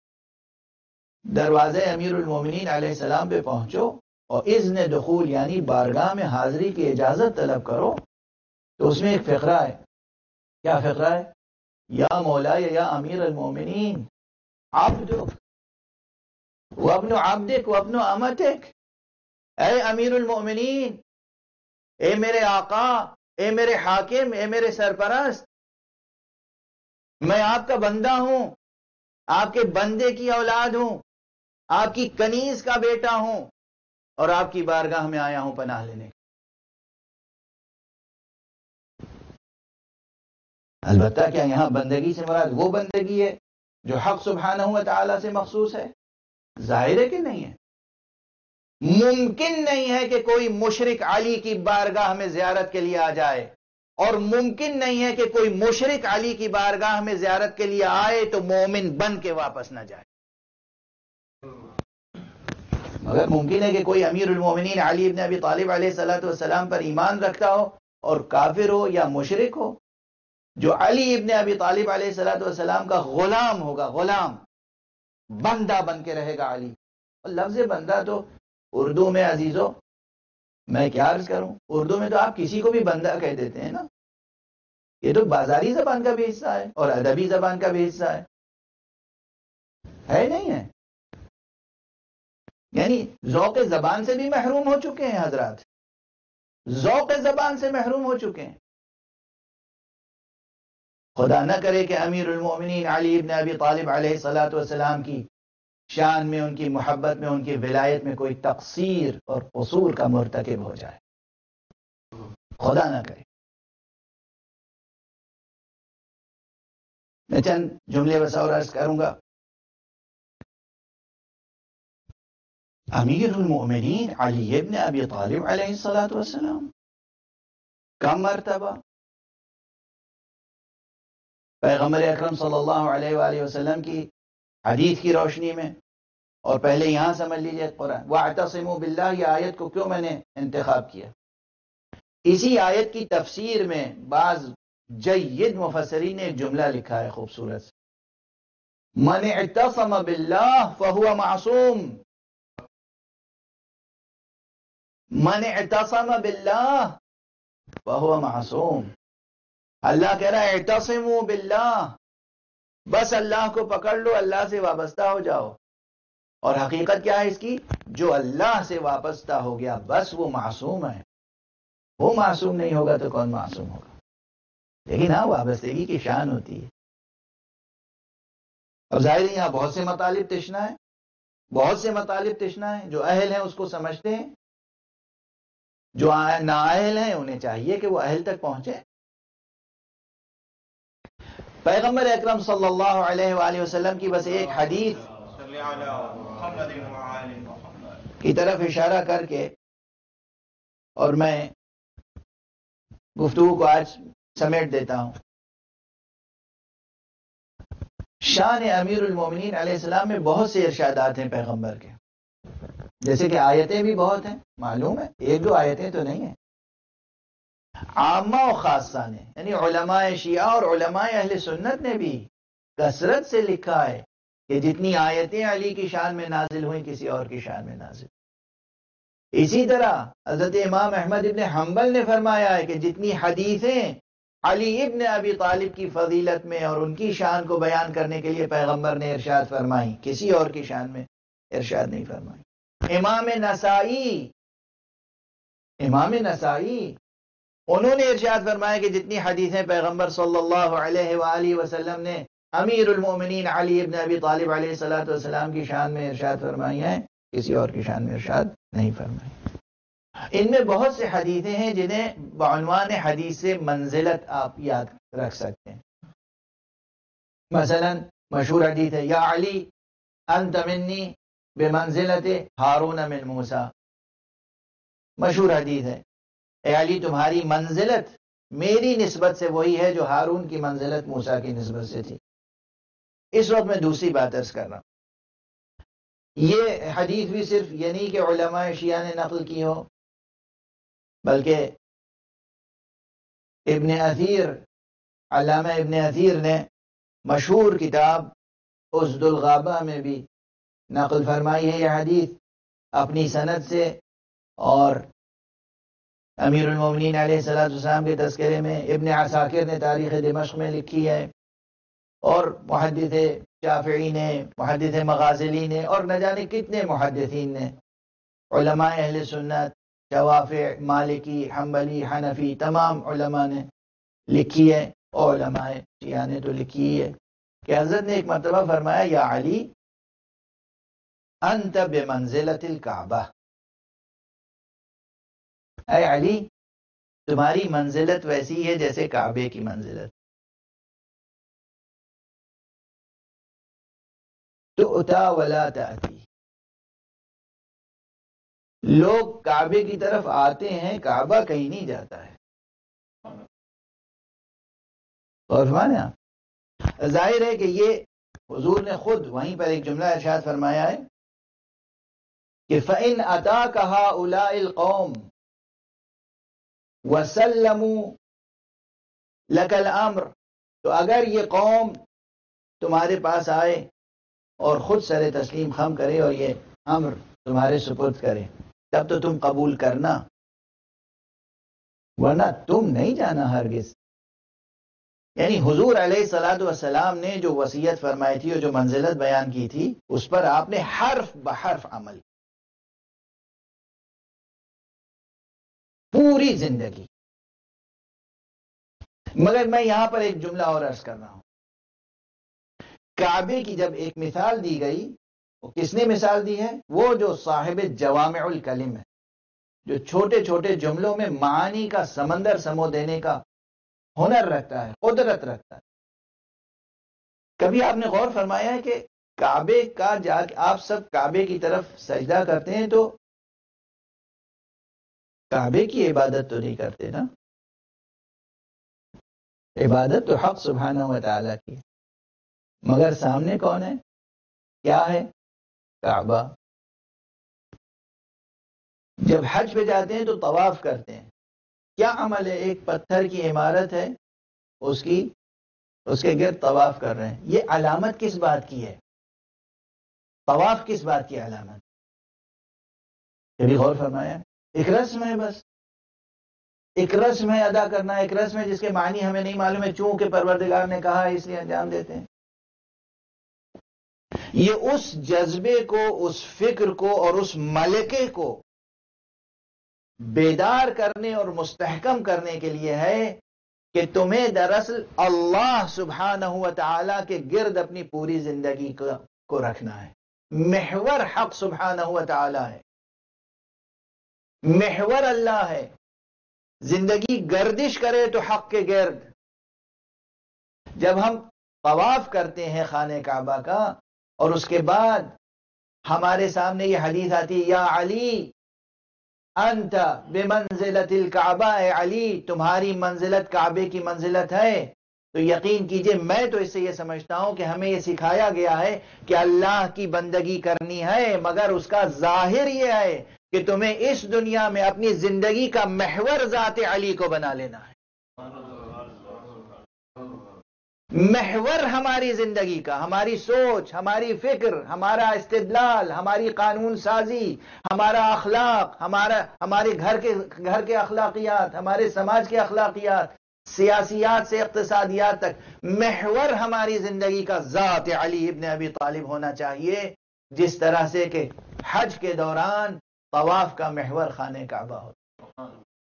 دروازے امیر المومنین علیہ السلام پہ پہنچو اور اذن دخول یعنی بارگاہ میں حاضری کی اجازت طلب کرو تو اس میں ایک فقرہ ہے۔ کیا فقرہ ہے؟ یا مولا یا امیر المومنین عبدک وابن عبدک وابن امتک، اے امیر المومنین، اے میرے آقا، اے میرے حاکم، اے میرے سرپرست، میں آپ کا بندہ ہوں، آپ کے بندے کی اولاد ہوں، آپ کی کنیز کا بیٹا ہوں، اور آپ کی بارگاہ میں آیا ہوں پناہ لینے۔ البتہ کیا یہاں بندگی سے مراد وہ بندگی ہے جو حق سبحانہ و تعالی سے مخصوص ہے؟ ظاہر ہے کہ نہیں ہے۔ ممکن نہیں ہے کہ کوئی مشرک علی کی بارگاہ میں زیارت کے لیے آ جائے، اور ممکن نہیں ہے کہ کوئی مشرک علی کی بارگاہ میں زیارت کے لیے آئے تو مومن بن کے واپس نہ جائے۔ مگر ممکن ہے کہ کوئی امیر المومنین علی ابن ابی طالب علیہ السلام پر ایمان رکھتا ہو اور کافر ہو یا مشرک ہو، جو علی ابن ابی طالب علیہ السلام کا غلام ہوگا، غلام بندہ بن کے رہے گا علی۔ اور لفظ بندہ تو اردو میں عزیزو میں کیا عرض کروں، اردو میں تو آپ کسی کو بھی بندہ کہہ دیتے ہیں نا، یہ تو بازاری زبان کا بھی حصہ ہے اور ادبی زبان کا بھی حصہ ہے نہیں ہے؟ یعنی ذوق زبان سے بھی محروم ہو چکے ہیں حضرات، ذوق زبان سے محروم ہو چکے ہیں۔ خدا نہ کرے کہ امیر المومنین علی ابن ابی طالب علیہ السلام کی شان میں، ان کی محبت میں، ان کی ولایت میں کوئی تقصیر اور قصور کا مرتکب ہو جائے، خدا نہ کرے۔ میں چند جملے بس اور عرض کروں گا۔ امیر المؤمنین علی ابن ابی طالب علیہ السلام کا مرتبہ پیغمبر اکرم صلی اللہ علیہ وآلہ وسلم کی حدیث کی روشنی میں، اور پہلے یہاں سمجھ لیجئے قرآن وَاعْتَصِمُوا بِاللَّهِ، یہ آیت کو کیوں میں نے انتخاب کیا؟ اسی آیت کی تفسیر میں بعض جید مفسرین نے ایک جملہ لکھا ہے خوبصورت سے، من اعتصم باللہ فہو معصوم، من اعتصم باللہ فہو معصوم۔ اللہ کہہ رہا ہے اعتصموا باللہ، بس اللہ کو پکڑ لو، اللہ سے وابستہ ہو جاؤ۔ اور حقیقت کیا ہے اس کی؟ جو اللہ سے وابستہ ہو گیا بس وہ معصوم ہے، وہ معصوم نہیں ہوگا تو کون معصوم ہوگا؟ لیکن ہاں وابستگی کی شان ہوتی ہے۔ اب ظاہر ہے یہاں بہت سے مطالب تشنا ہے، بہت سے مطالب تشنا ہے، جو اہل ہیں اس کو سمجھتے ہیں، جو نااہل ہیں انہیں چاہیے کہ وہ اہل تک پہنچے۔ پیغمبر اکرم صلی اللہ علیہ وآلہ وسلم کی بس ایک حدیث کی طرف اشارہ کر کے اور میں گفتگو کو آج سمیٹ دیتا ہوں۔ شان امیر المومنین علیہ السلام میں بہت سے ارشادات ہیں پیغمبر کے، جیسے کہ آیتیں بھی بہت ہیں، معلوم ہے ایک دو آیتیں تو نہیں ہیں۔ عامہ و خاصہ نے یعنی علماء شیعہ اور علماء اہل سنت نے بھی کثرت سے لکھا ہے کہ جتنی آیتیں علی کی شان میں نازل ہوئیں کسی اور کی شان میں نازل۔ اسی طرح حضرت امام احمد ابن حنبل نے فرمایا ہے کہ جتنی حدیثیں علی ابن ابی طالب کی فضیلت میں اور ان کی شان کو بیان کرنے کے لیے پیغمبر نے ارشاد فرمائی، کسی اور کی شان میں ارشاد نہیں فرمائی۔ امام نسائی انہوں نے ارشاد فرمایا کہ جتنی حدیثیں پیغمبر صلی اللہ علیہ وآلہ وسلم نے امیر المومنین علی ابن ابی طالب علیہ السلام کی شان میں ارشاد فرمائی ہیں کسی اور کی شان میں ارشاد نہیں فرمائی۔ ان میں بہت سے حدیثیں ہیں جنہیں بعنوان حدیث سے منزلت آپ یاد رکھ سکتے ہیں۔ مثلا مشہور حدیث ہے یا علی انت منی بمنزلت ہارون من موسیٰ، مشہور حدیث ہے اے علی تمہاری منزلت میری نسبت سے وہی ہے جو ہارون کی منزلت موسیٰ کی نسبت سے تھی۔ اس وقت میں دوسری بات عرض کر رہا ہوں، یہ حدیث بھی صرف یہ نہیں کہ علماء شیعہ نے نقل کی ہو، بلکہ ابن اثیر، علامہ ابن اثیر نے مشہور کتاب اسد الغابہ میں بھی نقل فرمائی ہے یہ حدیث اپنی سند سے، اور امیر المومنین علیہ السلام کے تذکرے میں ابن عساکر نے تاریخ دمشق میں لکھی ہے، اور محدث شافعی نے، محدث مغازلی نے، اور نہ جانے کتنے محدثین نے، علماء اہل سنت، شوافع، مالکی، حنبلی، حنفی، تمام علماء نے لکھی ہے علماء شیعہ نے تو لکھی ہے کہ حضرت نے ایک مرتبہ فرمایا یا علی انت بمنزلۃ الکعبہ، اے علی تمہاری منزلت ویسی ہے جیسے کعبے کی منزلت. تؤتی ولا تأتی، لوگ کعبے کی طرف آتے ہیں، کعبہ کہیں نہیں جاتا ہے. اور فرمایا ظاہر ہے کہ یہ حضور نے خود وہیں پر ایک جملہ ارشاد فرمایا ہے کہ فَإِنْ أَتَاكَ هَؤُلَاءِ الْقَوْمِ وَسَلَّمُوا لَكَ الْأَمْرِ، تو اگر یہ قوم تمہارے پاس آئے اور خود سر تسلیم خم کرے اور یہ امر تمہارے سپرد کرے تب تو تم قبول کرنا، ورنہ تم نہیں جانا ہرگز. یعنی حضور علیہ الصلوۃ والسلام نے جو وصیت فرمائی تھی اور جو منزلت بیان کی تھی اس پر آپ نے حرف بحرف عمل، پوری زندگی. مگر میں یہاں پر ایک جملہ اور عرض کر رہا ہوں. کعبے کی جب ایک مثال دی گئی، کس نے مثال دی ہے؟ وہ جو صاحب جوامع الکلم ہے، جو چھوٹے چھوٹے جملوں میں معانی کا سمندر سمو دینے کا ہنر رکھتا ہے، قدرت رکھتا ہے. کبھی آپ نے غور فرمایا ہے کہ کعبے کا جا کے آپ سب کعبے کی طرف سجدہ کرتے ہیں تو کعبے کی عبادت تو نہیں کرتے نا، عبادت تو حق سبحانہ و تعالیٰ کی، مگر سامنے کون ہے؟ کیا ہے؟ کعبہ. جب حج پہ جاتے ہیں تو طواف کرتے ہیں، کیا عمل ہے؟ ایک پتھر کی عمارت ہے، اس کے گرد طواف کر رہے ہیں. یہ علامت کس بات کی ہے؟ طواف کس بات کی علامت؟ کبھی غور فرمایا؟ ایک رسم ہے، بس ایک رسم ہے ادا کرنا، ایک رسم ہے جس کے معنی ہمیں نہیں معلوم ہے، چونکہ پروردگار نے کہا ہے اس لیے انجام دیتے ہیں. یہ اس جذبے کو، اس فکر کو اور اس ملکے کو بیدار کرنے اور مستحکم کرنے کے لیے ہے کہ تمہیں دراصل اللہ سبحانہ و تعالی کے گرد اپنی پوری زندگی کو رکھنا ہے. محور حق سبحانہ و تعالی ہے، محور اللہ ہے. زندگی گردش کرے تو حق کے گرد. جب ہم طواف کرتے ہیں خانہ کعبہ کا اور اس کے بعد ہمارے سامنے یہ حدیث آتی ہے یا علی انت بمنزلت الکعبہ، اے علی تمہاری منزلت کعبے کی منزلت ہے، تو یقین کیجئے میں تو اس سے یہ سمجھتا ہوں کہ ہمیں یہ سکھایا گیا ہے کہ اللہ کی بندگی کرنی ہے، مگر اس کا ظاہر یہ ہے کہ تمہیں اس دنیا میں اپنی زندگی کا محور ذات علی کو بنا لینا ہے. محور ہماری زندگی کا، ہماری سوچ، ہماری فکر، ہمارا استدلال، ہماری قانون سازی، ہمارا اخلاق، ہمارے گھر کے اخلاقیات، ہمارے سماج کے اخلاقیات، سیاسیات سے اقتصادیات تک، محور ہماری زندگی کا ذات علی ابن ابی طالب ہونا چاہیے، جس طرح سے کہ حج کے دوران طواف کا محور خانہ کعبہ ہوتا.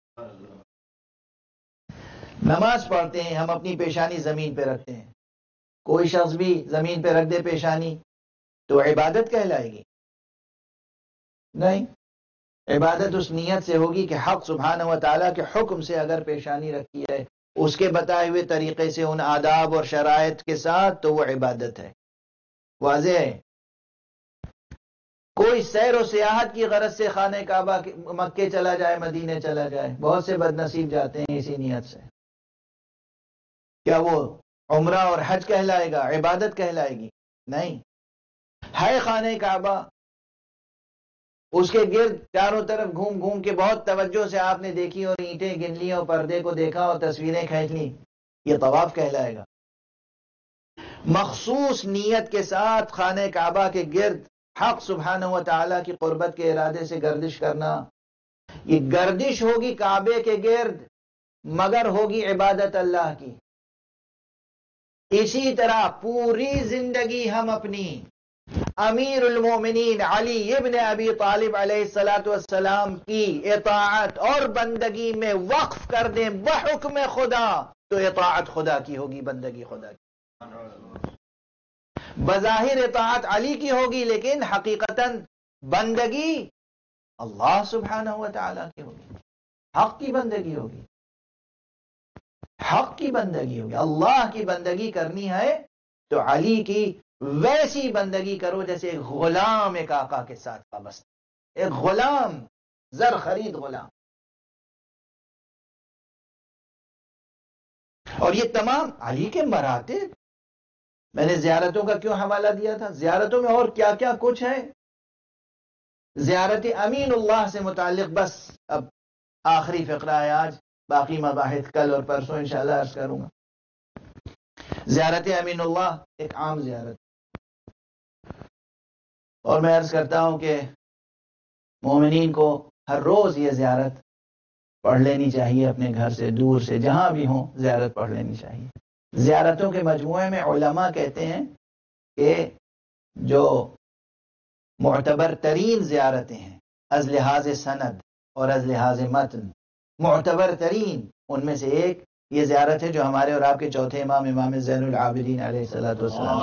نماز پڑھتے ہیں ہم اپنی پیشانی زمین پہ رکھتے ہیں، کوئی شخص بھی زمین پہ رکھ دے پیشانی تو عبادت کہلائے گی؟ نہیں. عبادت اس نیت سے ہوگی کہ حق سبحانہ و تعالیٰ کے حکم سے اگر پیشانی رکھی ہے اس کے بتائے ہوئے طریقے سے، ان آداب اور شرائط کے ساتھ، تو وہ عبادت ہے. واضح ہے. کوئی سیر و سیاحت کی غرض سے خانہ کعبہ مکے چلا جائے، مدینے چلا جائے، بہت سے بد نصیب جاتے ہیں اسی نیت سے، کیا وہ عمرہ اور حج کہلائے گا؟ عبادت کہلائے گی؟ نہیں. ہے خانہ کعبہ، اس کے گرد چاروں طرف گھوم گھوم کے بہت توجہ سے آپ نے دیکھی اور اینٹیں گن لی اور پردے کو دیکھا اور تصویریں کھینچ لی، یہ طواف کہلائے گا. مخصوص نیت کے ساتھ خانہ کعبہ کے گرد حق سبحانہ و تعالیٰ کی قربت کے ارادے سے گردش کرنا، یہ گردش ہوگی کعبے کے گرد مگر ہوگی عبادت اللہ کی. اسی طرح پوری زندگی ہم اپنی امیر المومنین علی ابن ابی طالب علیہ السلام کی اطاعت اور بندگی میں وقف کر دیں بحکم خدا، تو اطاعت خدا کی ہوگی، بندگی خدا کی. بظاہر اطاعت علی کی ہوگی لیکن حقیقتاً بندگی اللہ سبحانہ و تعالیٰ کی ہوگی. حق کی بندگی ہوگی، حق کی بندگی ہوگی. اللہ کی بندگی کرنی ہے تو علی کی ویسی بندگی کرو جیسے ایک غلام ایک آقا کے ساتھ وابستہ، ایک غلام، زر خرید غلام. اور یہ تمام علی کے مراتب. میں نے زیارتوں کا کیوں حوالہ دیا تھا؟ زیارتوں میں اور کیا کیا کچھ ہے. زیارت امین اللہ سے متعلق بس اب آخری فقرہ ہے آج، باقی مباحث کل اور پرسوں انشاءاللہ عرض کروں گا. زیارت امین اللہ ایک عام زیارت، اور میں عرض کرتا ہوں کہ مومنین کو ہر روز یہ زیارت پڑھ لینی چاہیے، اپنے گھر سے دور سے جہاں بھی ہوں زیارت پڑھ لینی چاہیے. زیارتوں کے مجموعے میں علماء کہتے ہیں کہ جو معتبر ترین زیارتیں ہیں از لحاظ سند اور از لحاظ متن، معتبر ترین ان میں سے ایک یہ زیارت ہے جو ہمارے اور آپ کے چوتھے امام، امام زین العابدین علیہ الصلوۃ والسلام،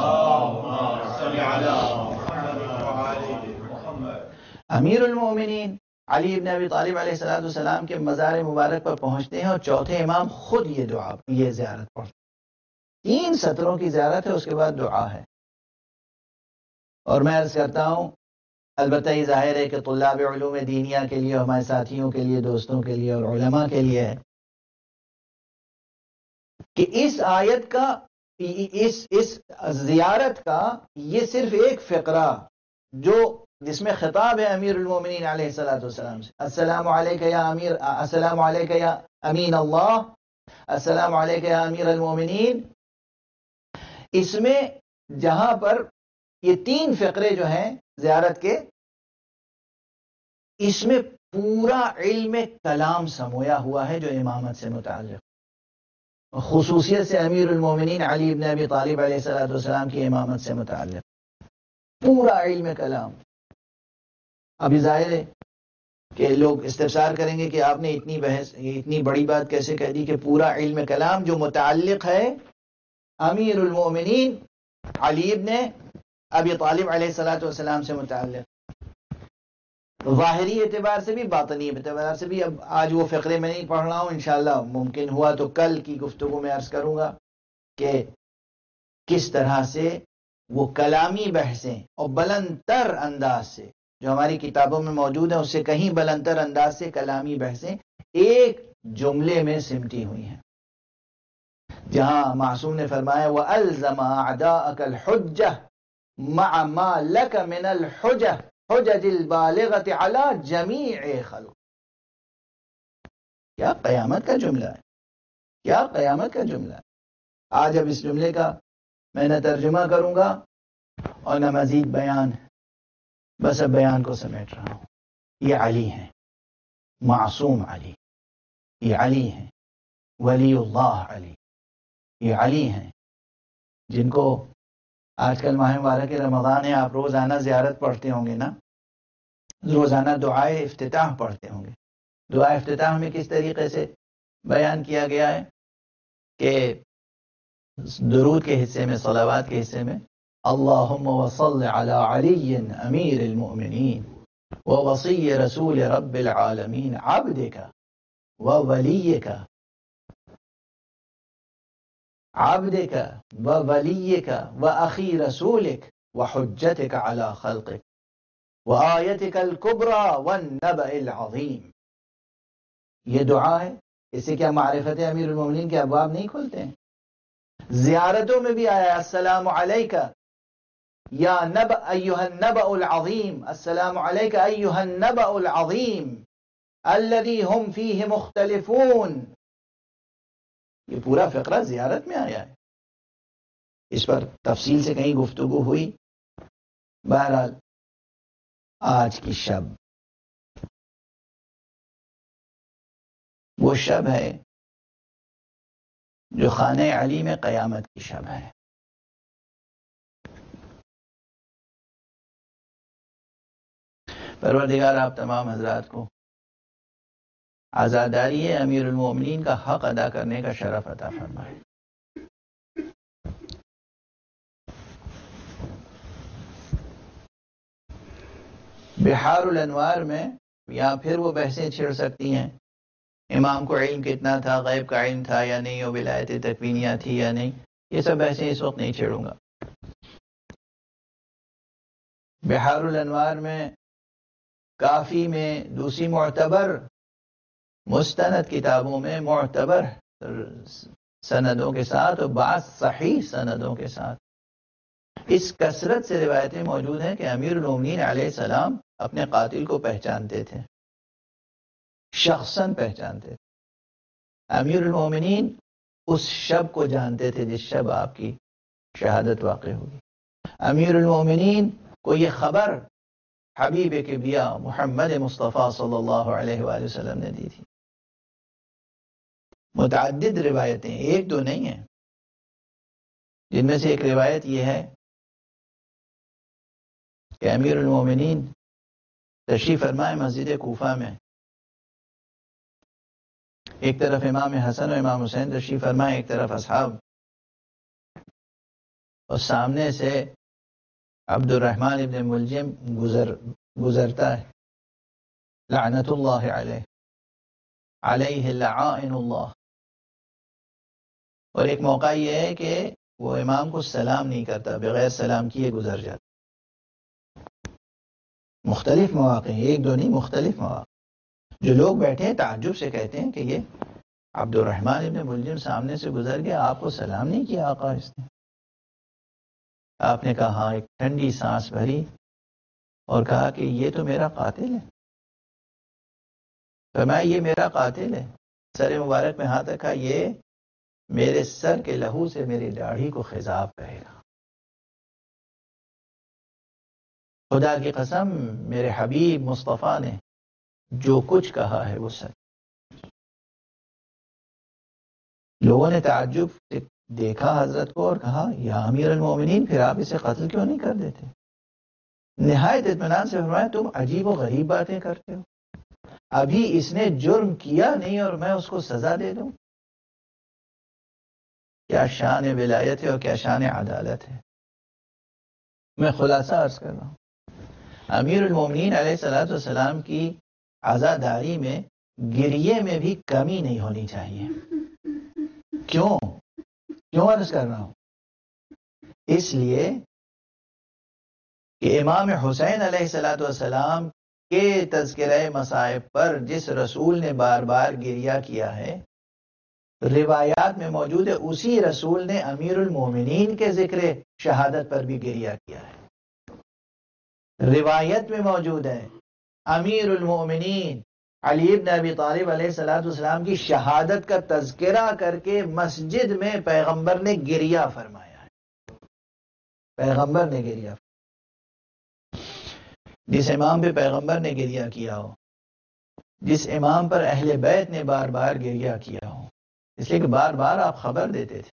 امیر المومنین علی ابن ابی طالب علیہ الصلوۃ والسلام کے مزار مبارک پر پہنچتے ہیں اور چوتھے امام خود یہ دعا، یہ زیارت پڑھتے ہیں. 3 سطروں کی زیارت ہے، اس کے بعد دعا ہے. اور میں عرض کرتا ہوں البتہ یہ ظاہر ہے کہ طلاب علوم دینیہ کے لیے، ہمارے ساتھیوں کے لیے، دوستوں کے لیے اور علماء کے لیے ہے کہ اس آیت کا، اس زیارت کا یہ صرف ایک فقرہ جو جس میں خطاب ہے امیر المومنین علیہ الصلوۃ والسلام سے، السلام علیکہ یا امیر، السلام علیکہ یا امین اللہ، السلام علیکہ یا امیر المومنین. اس میں جہاں پر یہ 3 فقرے جو ہیں زیارت کے، اس میں پورا علم کلام سمویا ہوا ہے جو امامت سے متعلق، خصوصیت سے امیر المومنین علی ابن ابی طالب علیہ الصلوۃ والسلام کی امامت سے متعلق پورا علم کلام. ابھی ظاہر ہے کہ لوگ استفسار کریں گے کہ آپ نے اتنی بحث، اتنی بڑی بات کیسے کہہ دی کہ پورا علم کلام جو متعلق ہے امیر المومنین علی ابن ابی طالب علیہ الصلوۃ والسلام سے متعلق، ظاہری اعتبار سے بھی باطنی اعتبار سے بھی. اب آج وہ فقرے میں نہیں پڑھ رہا ہوں، انشاءاللہ ممکن ہوا تو کل کی گفتگو میں عرض کروں گا کہ کس طرح سے وہ کلامی بحثیں اور بلند تر انداز سے جو ہماری کتابوں میں موجود ہیں اس سے کہیں بلند تر انداز سے کلامی بحثیں ایک جملے میں سمٹی ہوئی ہیں. جہاں معصوم نے فرمایا وَأَلْزَمَ أَعْدَاءَكَ الْحُجَّةَ مَعَ مَا لَكَ مِنَ الْحُجَّةِ حجج البالغۃ علی جمیع خلق. کیا قیامت کا جملہ ہے، کیا قیامت کا جملہ ہے. آج اب اس جملے کا میں نہ ترجمہ کروں گا اور نہ مزید بیان، بس اب بیان کو سمیٹ رہا ہوں. یہ علی ہیں، معصوم علی، یہ علی ہیں ولی اللہ علی، یہ علی ہیں جن کو آج کل ماہ مبارک رمضان ہے، آپ روزانہ زیارت پڑھتے ہوں گے نا، روزانہ دعائے افتتاح پڑھتے ہوں گے. دعا افتتاح میں کس طریقے سے بیان کیا گیا ہے کہ درود کے حصے میں، صلوات کے حصے میں اللہم وصل علی علی امیر المؤمنین ووصی رسول رب العالمین عبدک وولیک، عبدک وولیک واخی رسولک وحجتک علی خلقک وآیتک الکبریٰ والنبأ العظیم. یہ دعا ہے. اس سے کیا معرفت امیر المومنین کے ابواب نہیں کھلتے ہیں؟ زیارتوں میں بھی آیا السلام علیکہ یا ایہا النبأ العظیم، السلام علیکہ ایہا النبأ العظیم الذی ہم فیہ مختلفون. یہ پورا فقرہ زیارت میں آیا ہے. اس پر تفصیل سے کہیں گفتگو ہوئی. بہرحال آج کی شب وہ شب ہے جو خانہ علی میں قیامت کی شب ہے. پروردگار آپ تمام حضرات کو عزاداری امیر المومنین کا حق ادا کرنے کا شرف عطا فرمائے۔ بحار الانوار میں یا پھر وہ بحثیں چھڑ سکتی ہیں، امام کو علم کتنا تھا، غیب کا علم تھا یا نہیں، اور ولایت تکوینیہ تھی یا نہیں، یہ سب بحثیں اس وقت نہیں چھیڑوں گا۔ بحار الانوار میں کافی میں دوسری معتبر مستند کتابوں میں معتبر سندوں کے ساتھ اور بعض صحیح سندوں کے ساتھ اس کثرت سے روایتیں موجود ہیں کہ امیر المومنین علیہ السلام اپنے قاتل کو پہچانتے تھے، شخصاً پہچانتے تھے۔ امیر المومنین اس شب کو جانتے تھے جس شب آپ کی شہادت واقع ہوگی۔ امیر المومنین کو یہ خبر حبیب کبریا محمد مصطفیٰ صلی اللہ علیہ وآلہ وسلم نے دی تھی۔ متعدد روایتیں، ایک دو نہیں ہیں، جن میں سے ایک روایت یہ ہے کہ امیر المومنین تشریف فرمائے مسجد کوفہ میں، ایک طرف امام حسن و امام حسین تشریف فرمائے، ایک طرف اصحاب، اور سامنے سے عبد الرحمن ابن ملجم گزرتا ہے، لعنت اللہ علیہ، علیہ لعائن اللہ۔ اور ایک موقع یہ ہے کہ وہ امام کو سلام نہیں کرتا، بغیر سلام کیے گزر جاتا۔ مختلف مواقع، ایک دو نہیں، مختلف مواقع۔ جو لوگ بیٹھے ہیں تعجب سے کہتے ہیں کہ یہ عبد الرحمن ابن ملجم سامنے سے گزر گیا، آپ کو سلام نہیں کیا آقا اس نے؟ آپ نے کہا ہاں، ایک ٹھنڈی سانس بھری اور کہا کہ یہ تو میرا قاتل ہے۔ فرمایا یہ میرا قاتل ہے، سر مبارک میں ہاتھ رکھا، یہ میرے سر کے لہو سے میری داڑھی کو خضاب کرے گا۔ خدا کی قسم میرے حبیب مصطفیٰ نے جو کچھ کہا ہے وہ سچ۔ لوگوں نے تعجب سے دیکھا حضرت کو اور کہا یا امیر المومنین، پھر آپ اسے قتل کیوں نہیں کر دیتے؟ نہایت اطمینان سے فرمایا تم عجیب و غریب باتیں کرتے ہو، ابھی اس نے جرم کیا نہیں اور میں اس کو سزا دے دوں؟ کیا شان ولایت ہے اور کیا شان عدالت ہے۔ میں خلاصہ عرض کر رہا ہوں، امیر المومنین علیہ السلام کی عزاداری میں گریے میں بھی کمی نہیں ہونی چاہیے۔ کیوں عرض کر رہا ہوں؟ اس لیے کہ امام حسین علیہ السلام کے تذکرہ مصائب پر جس رسول نے بار بار گریہ کیا ہے، روایات میں موجود ہے اسی رسول نے امیر المومنین کے ذکر شہادت پر بھی گریہ کیا ہے۔ روایت میں موجود ہے امیر المومنین علی بن ابی طالب علیہ السلام کی شہادت کا تذکرہ کر کے مسجد میں پیغمبر نے گریہ فرمایا ہے۔ پیغمبر نے گریہ فرمایا۔ جس امام پہ پیغمبر نے گریہ کیا ہو، جس امام پر اہل بیت نے بار بار گریہ کیا ہو، اس لیے کہ بار بار آپ خبر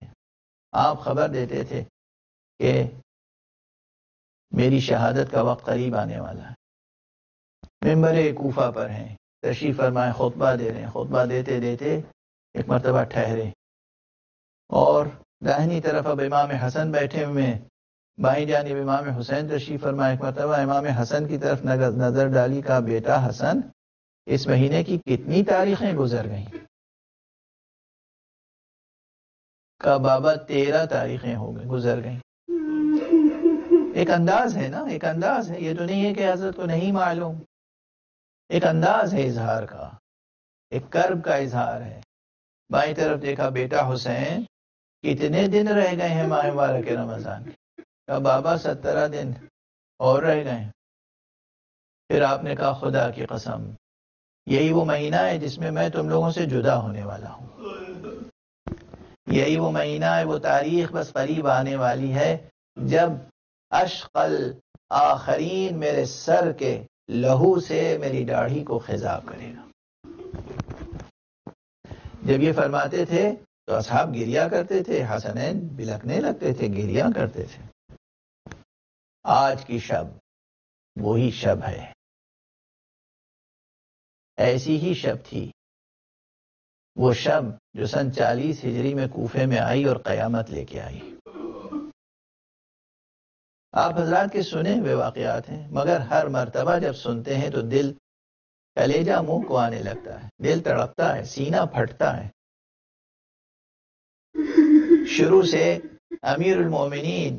دیتے تھے کہ میری شہادت کا وقت قریب آنے والا ہے۔ ممبر کوفہ پر ہیں، تشریف فرمائے، خطبہ دے رہے ہیں، خطبہ دیتے دیتے ایک مرتبہ ٹھہرے اور داہنی طرف اب امام حسن بیٹھے ہوئے ہیں، بائیں جانب امام حسین تشریف فرمائے۔ ایک مرتبہ امام حسن کی طرف نظر ڈالی، کہا بیٹا حسن، اس مہینے کی کتنی تاریخیں گزر گئیں؟ کہا بابا 13 تاریخیں گزر گئیں۔ ایک انداز ہے نا، ایک انداز ہے، یہ تو نہیں ہے کہ حضرت کو نہیں معلوم، ایک انداز ہے اظہار کا، ایک کرب کا اظہار ہے۔ بائیں طرف دیکھا، بیٹا حسین کتنے دن رہ گئے ہیں ماہ مبارک رمضان کے؟ کہا بابا 17 دن اور رہ گئے۔ پھر آپ نے کہا خدا کی قسم یہی وہ مہینہ ہے جس میں میں تم لوگوں سے جدا ہونے والا ہوں، یہی وہ مہینہ ہے، وہ تاریخ بس قریب آنے والی ہے جب اشقل آخرین میرے سر کے لہو سے میری داڑھی کو خضاب کرے گا۔ جب یہ فرماتے تھے تو اصحاب گریہ کرتے تھے، حسنین بلکنے لگتے تھے، گریہ کرتے تھے۔ آج کی شب وہی شب ہے، ایسی ہی شب تھی وہ شب جو سن 40 ہجری میں کوفے میں آئی اور قیامت لے کے آئی. آپ حضرات کے سنے ہوئے واقعات ہیں، مگر ہر مرتبہ جب سنتے ہیں تو دل کلیجہ منہ کو آنے لگتا ہے، دل تڑپتا ہے، سینہ پھٹتا ہے. شروع سے امیر المومنین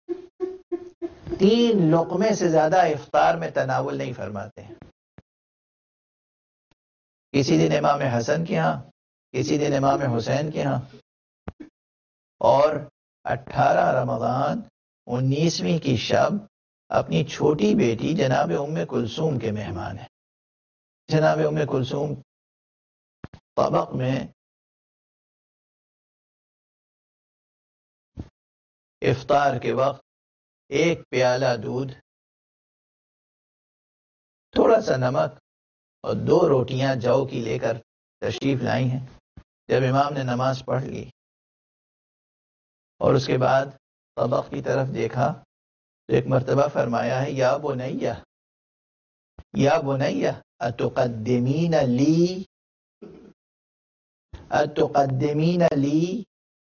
3 لقمے سے زیادہ افطار میں تناول نہیں فرماتے ہیں. کسی دن امام حسن کے ہاں، کسی دن امام حسین کے ہاں، اور 18 رمضان 19ویں کی شب اپنی چھوٹی بیٹی جناب ام کلثوم کے مہمان ہیں. جناب ام کلثوم طبق میں افطار کے وقت 1 پیالہ دودھ، تھوڑا سا نمک اور 2 روٹیاں جو کی لے کر تشریف لائی ہیں. جب امام نے نماز پڑھ لی اور اس کے بعد طبق کی طرف دیکھا تو ایک مرتبہ فرمایا ہے، یا بنیہ یا بنیہ اتقدمین لی اتقدمین لی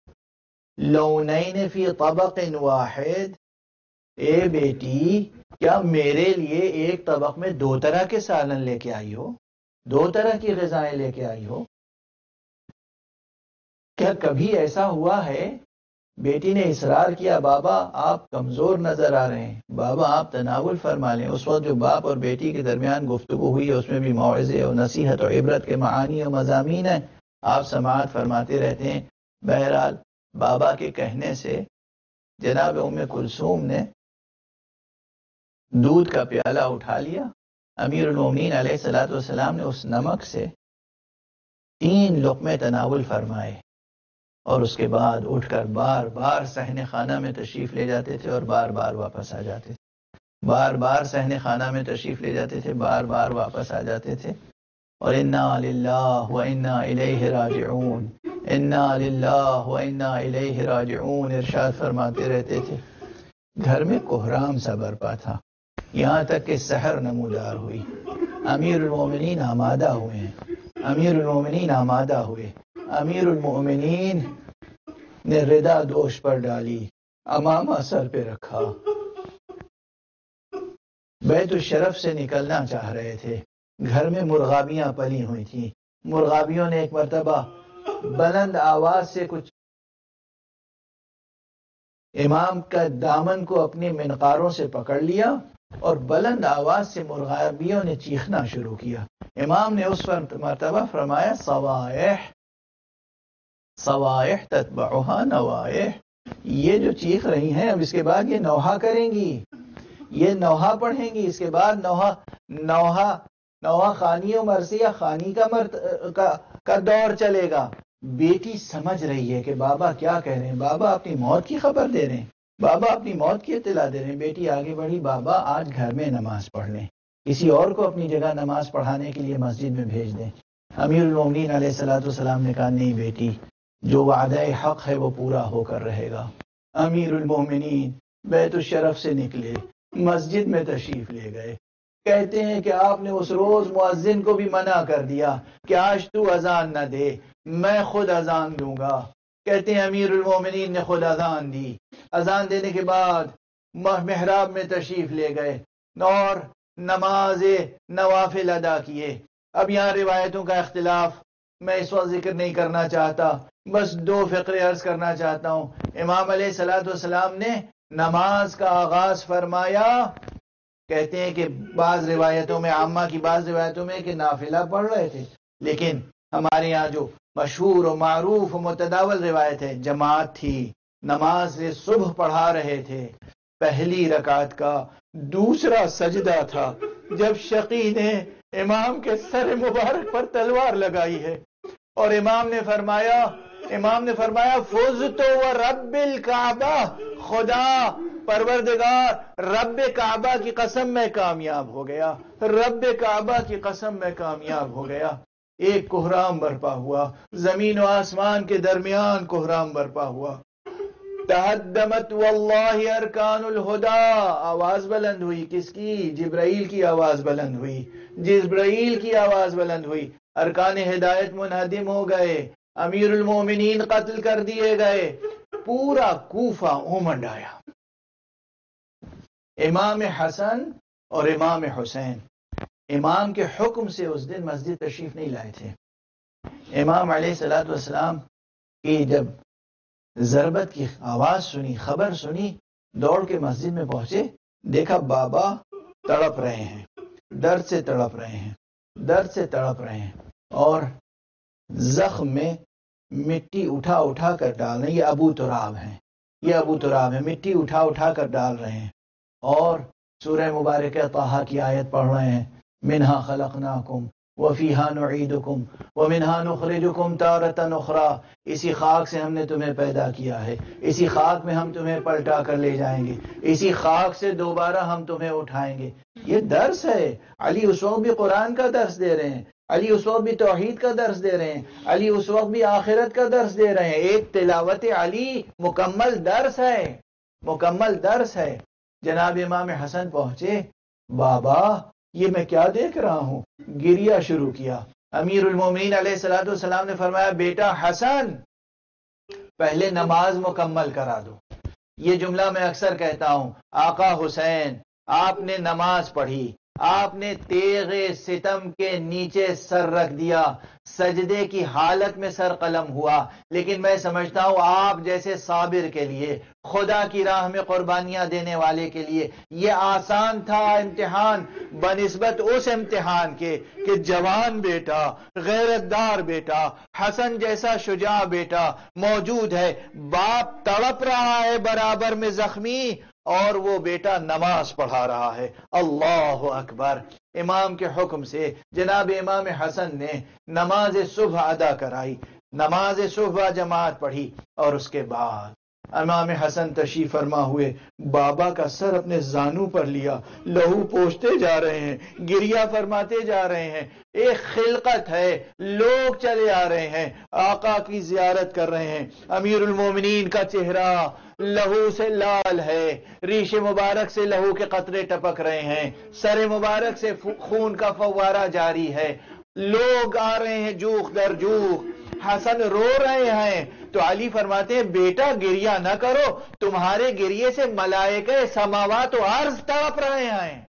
لونین فی طبق واحد. اے بیٹی، کیا میرے لیے ایک طبق میں 2 طرح کے سالن لے کے آئی ہو، 2 طرح کی غذائیں لے کے آئی ہو؟ کیا کبھی ایسا ہوا ہے؟ بیٹی نے اصرار کیا، بابا آپ کمزور نظر آ رہے ہیں، بابا آپ تناول فرما لیں. اس وقت جو باپ اور بیٹی کے درمیان گفتگو ہوئی ہے اس میں بھی موعظے اور نصیحت اور عبرت کے معانی اور مضامین ہیں. آپ سماعت فرماتے رہتے ہیں. بہرحال بابا کے کہنے سے جناب ام کلثوم نے دودھ کا پیالہ اٹھا لیا. امیر المومنین علیہ الصلوۃ والسلام نے اس نمک سے 3 لقمے تناول فرمائے اور اس کے بعد اٹھ کر بار بار صحن خانہ میں تشریف لے جاتے تھے اور بار بار واپس آ جاتے تھے. بار بار صحن خانہ میں تشریف لے جاتے تھے، بار بار واپس آ جاتے تھے. اور انا للہ و انا الیہ راجعون، انا للہ و انا الیہ راجعون ارشاد فرماتے رہتے تھے. گھر میں کوہرام سا برپا تھا، یہاں تک کہ سحر نمودار ہوئی. امیر المومنین آمادہ ہوئے ہیں، امیر المومنین آمادہ ہوئے. امیر المومنین نے ردا دوش پر ڈالی، امامہ سر پہ رکھا، بیت الشرف سے نکلنا چاہ رہے تھے. گھر میں مرغابیاں پلی ہوئی تھیں. مرغابیوں نے ایک مرتبہ بلند آواز سے کچھ امام کا دامن کو اپنے منقاروں سے پکڑ لیا اور بلند آواز سے مرغابیوں نے چیخنا شروع کیا. امام نے اس مرتبہ فرمایا، صوائح صوائح تتبعها نوائح. یہ جو چیخ رہی ہیں اب اس کے بعد یہ نوحہ کریں گی، یہ نوحہ پڑھیں گی. اس کے بعد نوحہ خانی و مرثیہ خانی کا دور چلے گا. بیٹی سمجھ رہی ہے کہ بابا کیا کہہ رہے ہیں، بابا اپنی موت کی خبر دے رہے ہیں، بابا اپنی موت کی اطلاع دے رہے ہیں. بیٹی آگے بڑھی، بابا آج گھر میں نماز پڑھ لیں، کسی اور کو اپنی جگہ نماز پڑھانے کے لیے مسجد میں بھیج دیں. امیر المومنین علیہ الصلوۃ والسلام نے کہا، نہیں بیٹی، جو وعدہ حق ہے وہ پورا ہو کر رہے گا. امیر المومنین بیت الشرف سے نکلے، مسجد میں تشریف لے گئے. کہتے ہیں کہ آپ نے اس روز مؤذن کو بھی منع کر دیا کہ آج تو اذان نہ دے، میں خود اذان دوں گا. کہتے ہیں امیر المومنین نے خود اذان دی. اذان دینے کے بعد محراب میں تشریف لے گئے اور نماز نوافل ادا کیے. اب یہاں روایتوں کا اختلاف میں اس وقت ذکر نہیں کرنا چاہتا، بس 2 فقرے عرض کرنا چاہتا ہوں. امام علیہ الصلوۃ والسلام نے نماز کا آغاز فرمایا. کہتے ہیں کہ بعض روایتوں میں، عامہ کی بعض روایتوں میں، کہ نافلہ پڑھ رہے تھے، لیکن ہمارے یہاں جو مشہور و معروف و متداول روایت ہے، جماعت تھی، نماز صبح پڑھا رہے تھے. پہلی رکعت کا دوسرا سجدہ تھا جب شقی نے امام کے سر مبارک پر تلوار لگائی ہے اور امام نے فرمایا فزت و رب الکعبہ، خدا پروردگار رب کعبہ کی قسم میں کامیاب ہو گیا، رب کعبہ کی قسم میں کامیاب ہو گیا. ایک کوہرام برپا ہوا، زمین و آسمان کے درمیان کوہرام برپا ہوا. تہدمت واللہ ارکان الہدا، آواز بلند ہوئی. کس کی؟ جبرائیل کی آواز بلند ہوئی، جبرائیل کی آواز بلند ہوئی. ارکان ہدایت منہدم ہو گئے، امیر المومنین قتل کر دیے گئے، پورا کوفہ اومنڈ آیا۔ امام حسن اور امام حسین امام کے حکم سے اس دن مسجد تشریف نہیں لائے تھے۔ امام علیہ السلام کی جب ضربت کی آواز سنی، خبر سنی، دوڑ کے مسجد میں پہنچے، دیکھا بابا تڑپ رہے ہیں، درد سے تڑپ رہے ہیں، درد سے تڑپ رہے ہیں، اور زخم میں مٹی اٹھا اٹھا کر ڈال رہے ہیں۔ یہ ابو تراب ہیں، یہ ابو تراب ہیں، مٹی اٹھا اٹھا کر ڈال رہے ہیں، اور سورہ مبارکہ طٰہٰ کی آیت پڑھ رہے ہیں، منہا خلقناکم وفیہا نعیدکم ومنہا نخرجکم تارۃ اخری، اسی خاک سے ہم نے تمہیں پیدا کیا ہے، اسی خاک میں ہم تمہیں پلٹا کر لے جائیں گے، اسی خاک سے دوبارہ ہم تمہیں اٹھائیں گے۔ یہ درس ہے۔ علی اس وقت بھی قرآن کا درس دے رہے ہیں، علی اس وقت بھی توحید کا درس دے رہے ہیں، علی اس وقت بھی آخرت کا درس دے رہے ہیں۔ ایک تلاوت علی مکمل درس ہے، مکمل درس ہے۔ جناب امام حسن پہنچے، بابا یہ میں کیا دیکھ رہا ہوں؟ گریہ شروع کیا۔ امیر المومنین علیہ السلام نے فرمایا، بیٹا حسن پہلے نماز مکمل کرا دو۔ یہ جملہ میں اکثر کہتا ہوں، آقا حسین آپ نے نماز پڑھی، آپ نے تیغ ستم کے نیچے سر رکھ دیا، سجدے کی حالت میں سر قلم ہوا، لیکن میں سمجھتا ہوں آپ جیسے صابر کے لیے، خدا کی راہ میں قربانیاں دینے والے کے لیے یہ آسان تھا امتحان، بنسبت اس امتحان کے کہ جوان بیٹا، غیرت دار بیٹا، حسن جیسا شجاع بیٹا موجود ہے، باپ تڑپ رہا ہے برابر میں زخمی، اور وہ بیٹا نماز پڑھا رہا ہے۔ اللہ اکبر۔ امام کے حکم سے جناب امام حسن نے نماز صبح ادا کرائی، نماز صبح جماعت پڑھی، اور اس کے بعد امام حسن تشریف فرما ہوئے بابا کا سر اپنے زانو پر لیا، لہو پوچھتے جا رہے ہیں، گریہ فرماتے جا رہے ہیں۔ ایک خلقت ہے، لوگ چلے آ رہے ہیں، آقا کی زیارت کر رہے ہیں، امیر المومنین کا چہرہ لہو سے لال ہے، ریش مبارک سے لہو کے قطرے ٹپک رہے ہیں، سر مبارک سے خون کا فوارہ جاری ہے، لوگ آ رہے ہیں جوخ در جوخ، حسن رو رہے ہیں۔ تو علی فرماتے ہیں، بیٹا گریہ نہ کرو، تمہارے گریے سے ملائکہ سماوات و عرض تڑپ رہے ہیں۔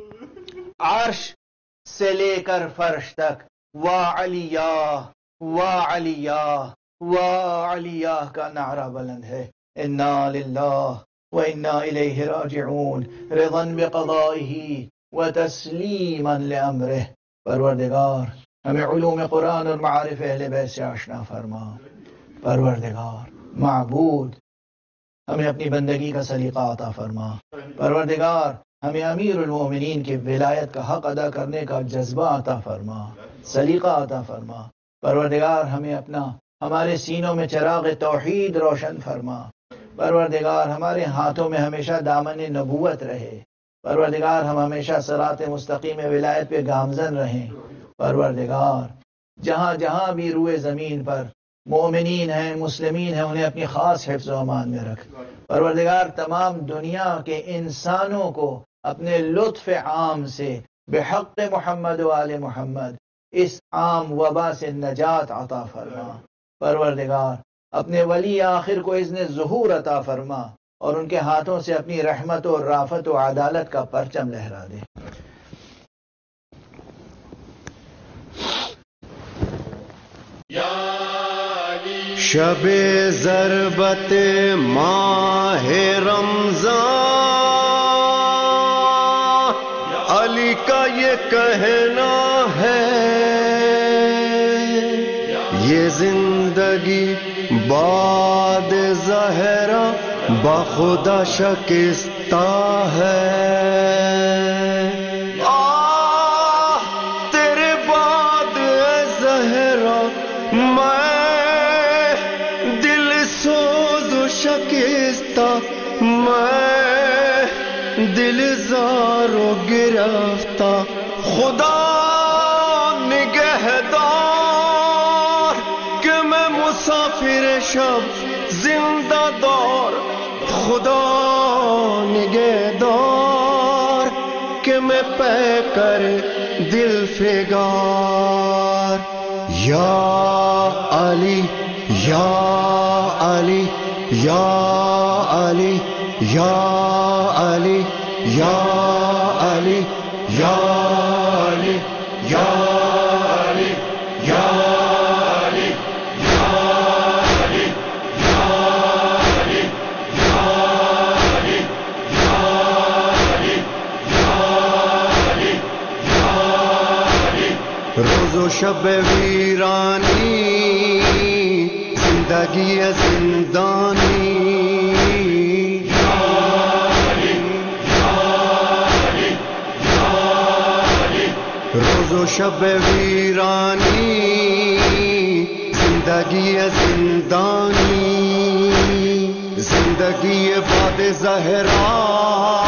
عرش سے لے کر فرش تک وا علیہ وا علیہ وا علیہ کا نعرہ بلند ہے۔ انا للہ وانا الیہ راجعون، رضا بقضائہ وتسلیما لامرہ۔ پروردگار ہمیں علوم قرآن اور معارف اہل بیت سے آشنا فرما۔ پروردگار معبود ہمیں اپنی بندگی کا سلیقہ عطا فرما۔ پروردگار ہمیں امیر المومنین کی ولایت کا حق ادا کرنے کا جذبہ عطا فرما، سلیقہ عطا فرما۔ پروردگار ہمیں ہمارے سینوں میں چراغ توحید روشن فرما۔ پروردگار ہمارے ہاتھوں میں ہمیشہ دامن نبوت رہے۔ پروردگار ہم ہمیشہ صراط مستقیم ولایت پہ گامزن رہیں۔ پروردگار جہاں جہاں بھی روئے زمین پر مومنین ہیں، مسلمین ہیں، انہیں اپنی خاص حفظ و امان میں رکھ۔ پروردگار تمام دنیا کے انسانوں کو اپنے لطف عام سے بحق محمد و آل محمد اس عام وبا سے نجات عطا فرما۔ پروردگار اپنے ولی آخر کو اذن ظہور عطا فرما، اور ان کے ہاتھوں سے اپنی رحمت و رافت و عدالت کا پرچم لہرا دے۔ شب ضربت ماہ رمضان، علی کا یہ کہنا ہے، یہ زندگی بعد زہرا بخدا شکستہ ہے۔ تیرے بعد اے زہرا میں شکستہ، میں دل زار و گرفتہ، خدا نگہدار کہ میں مسافر شب زندہ دار، خدا نگہدار کہ میں پے کر دل فگار۔ یا علی یا علی یا علی یا علی یا علی یا علی یا علی یا علی یا علی یا علی یا علی یا علی یا علی یا علی. روز و شب ویرانی زندگی زندانی روز و شب ویرانی زندگی زندانی زندگی باد زہرا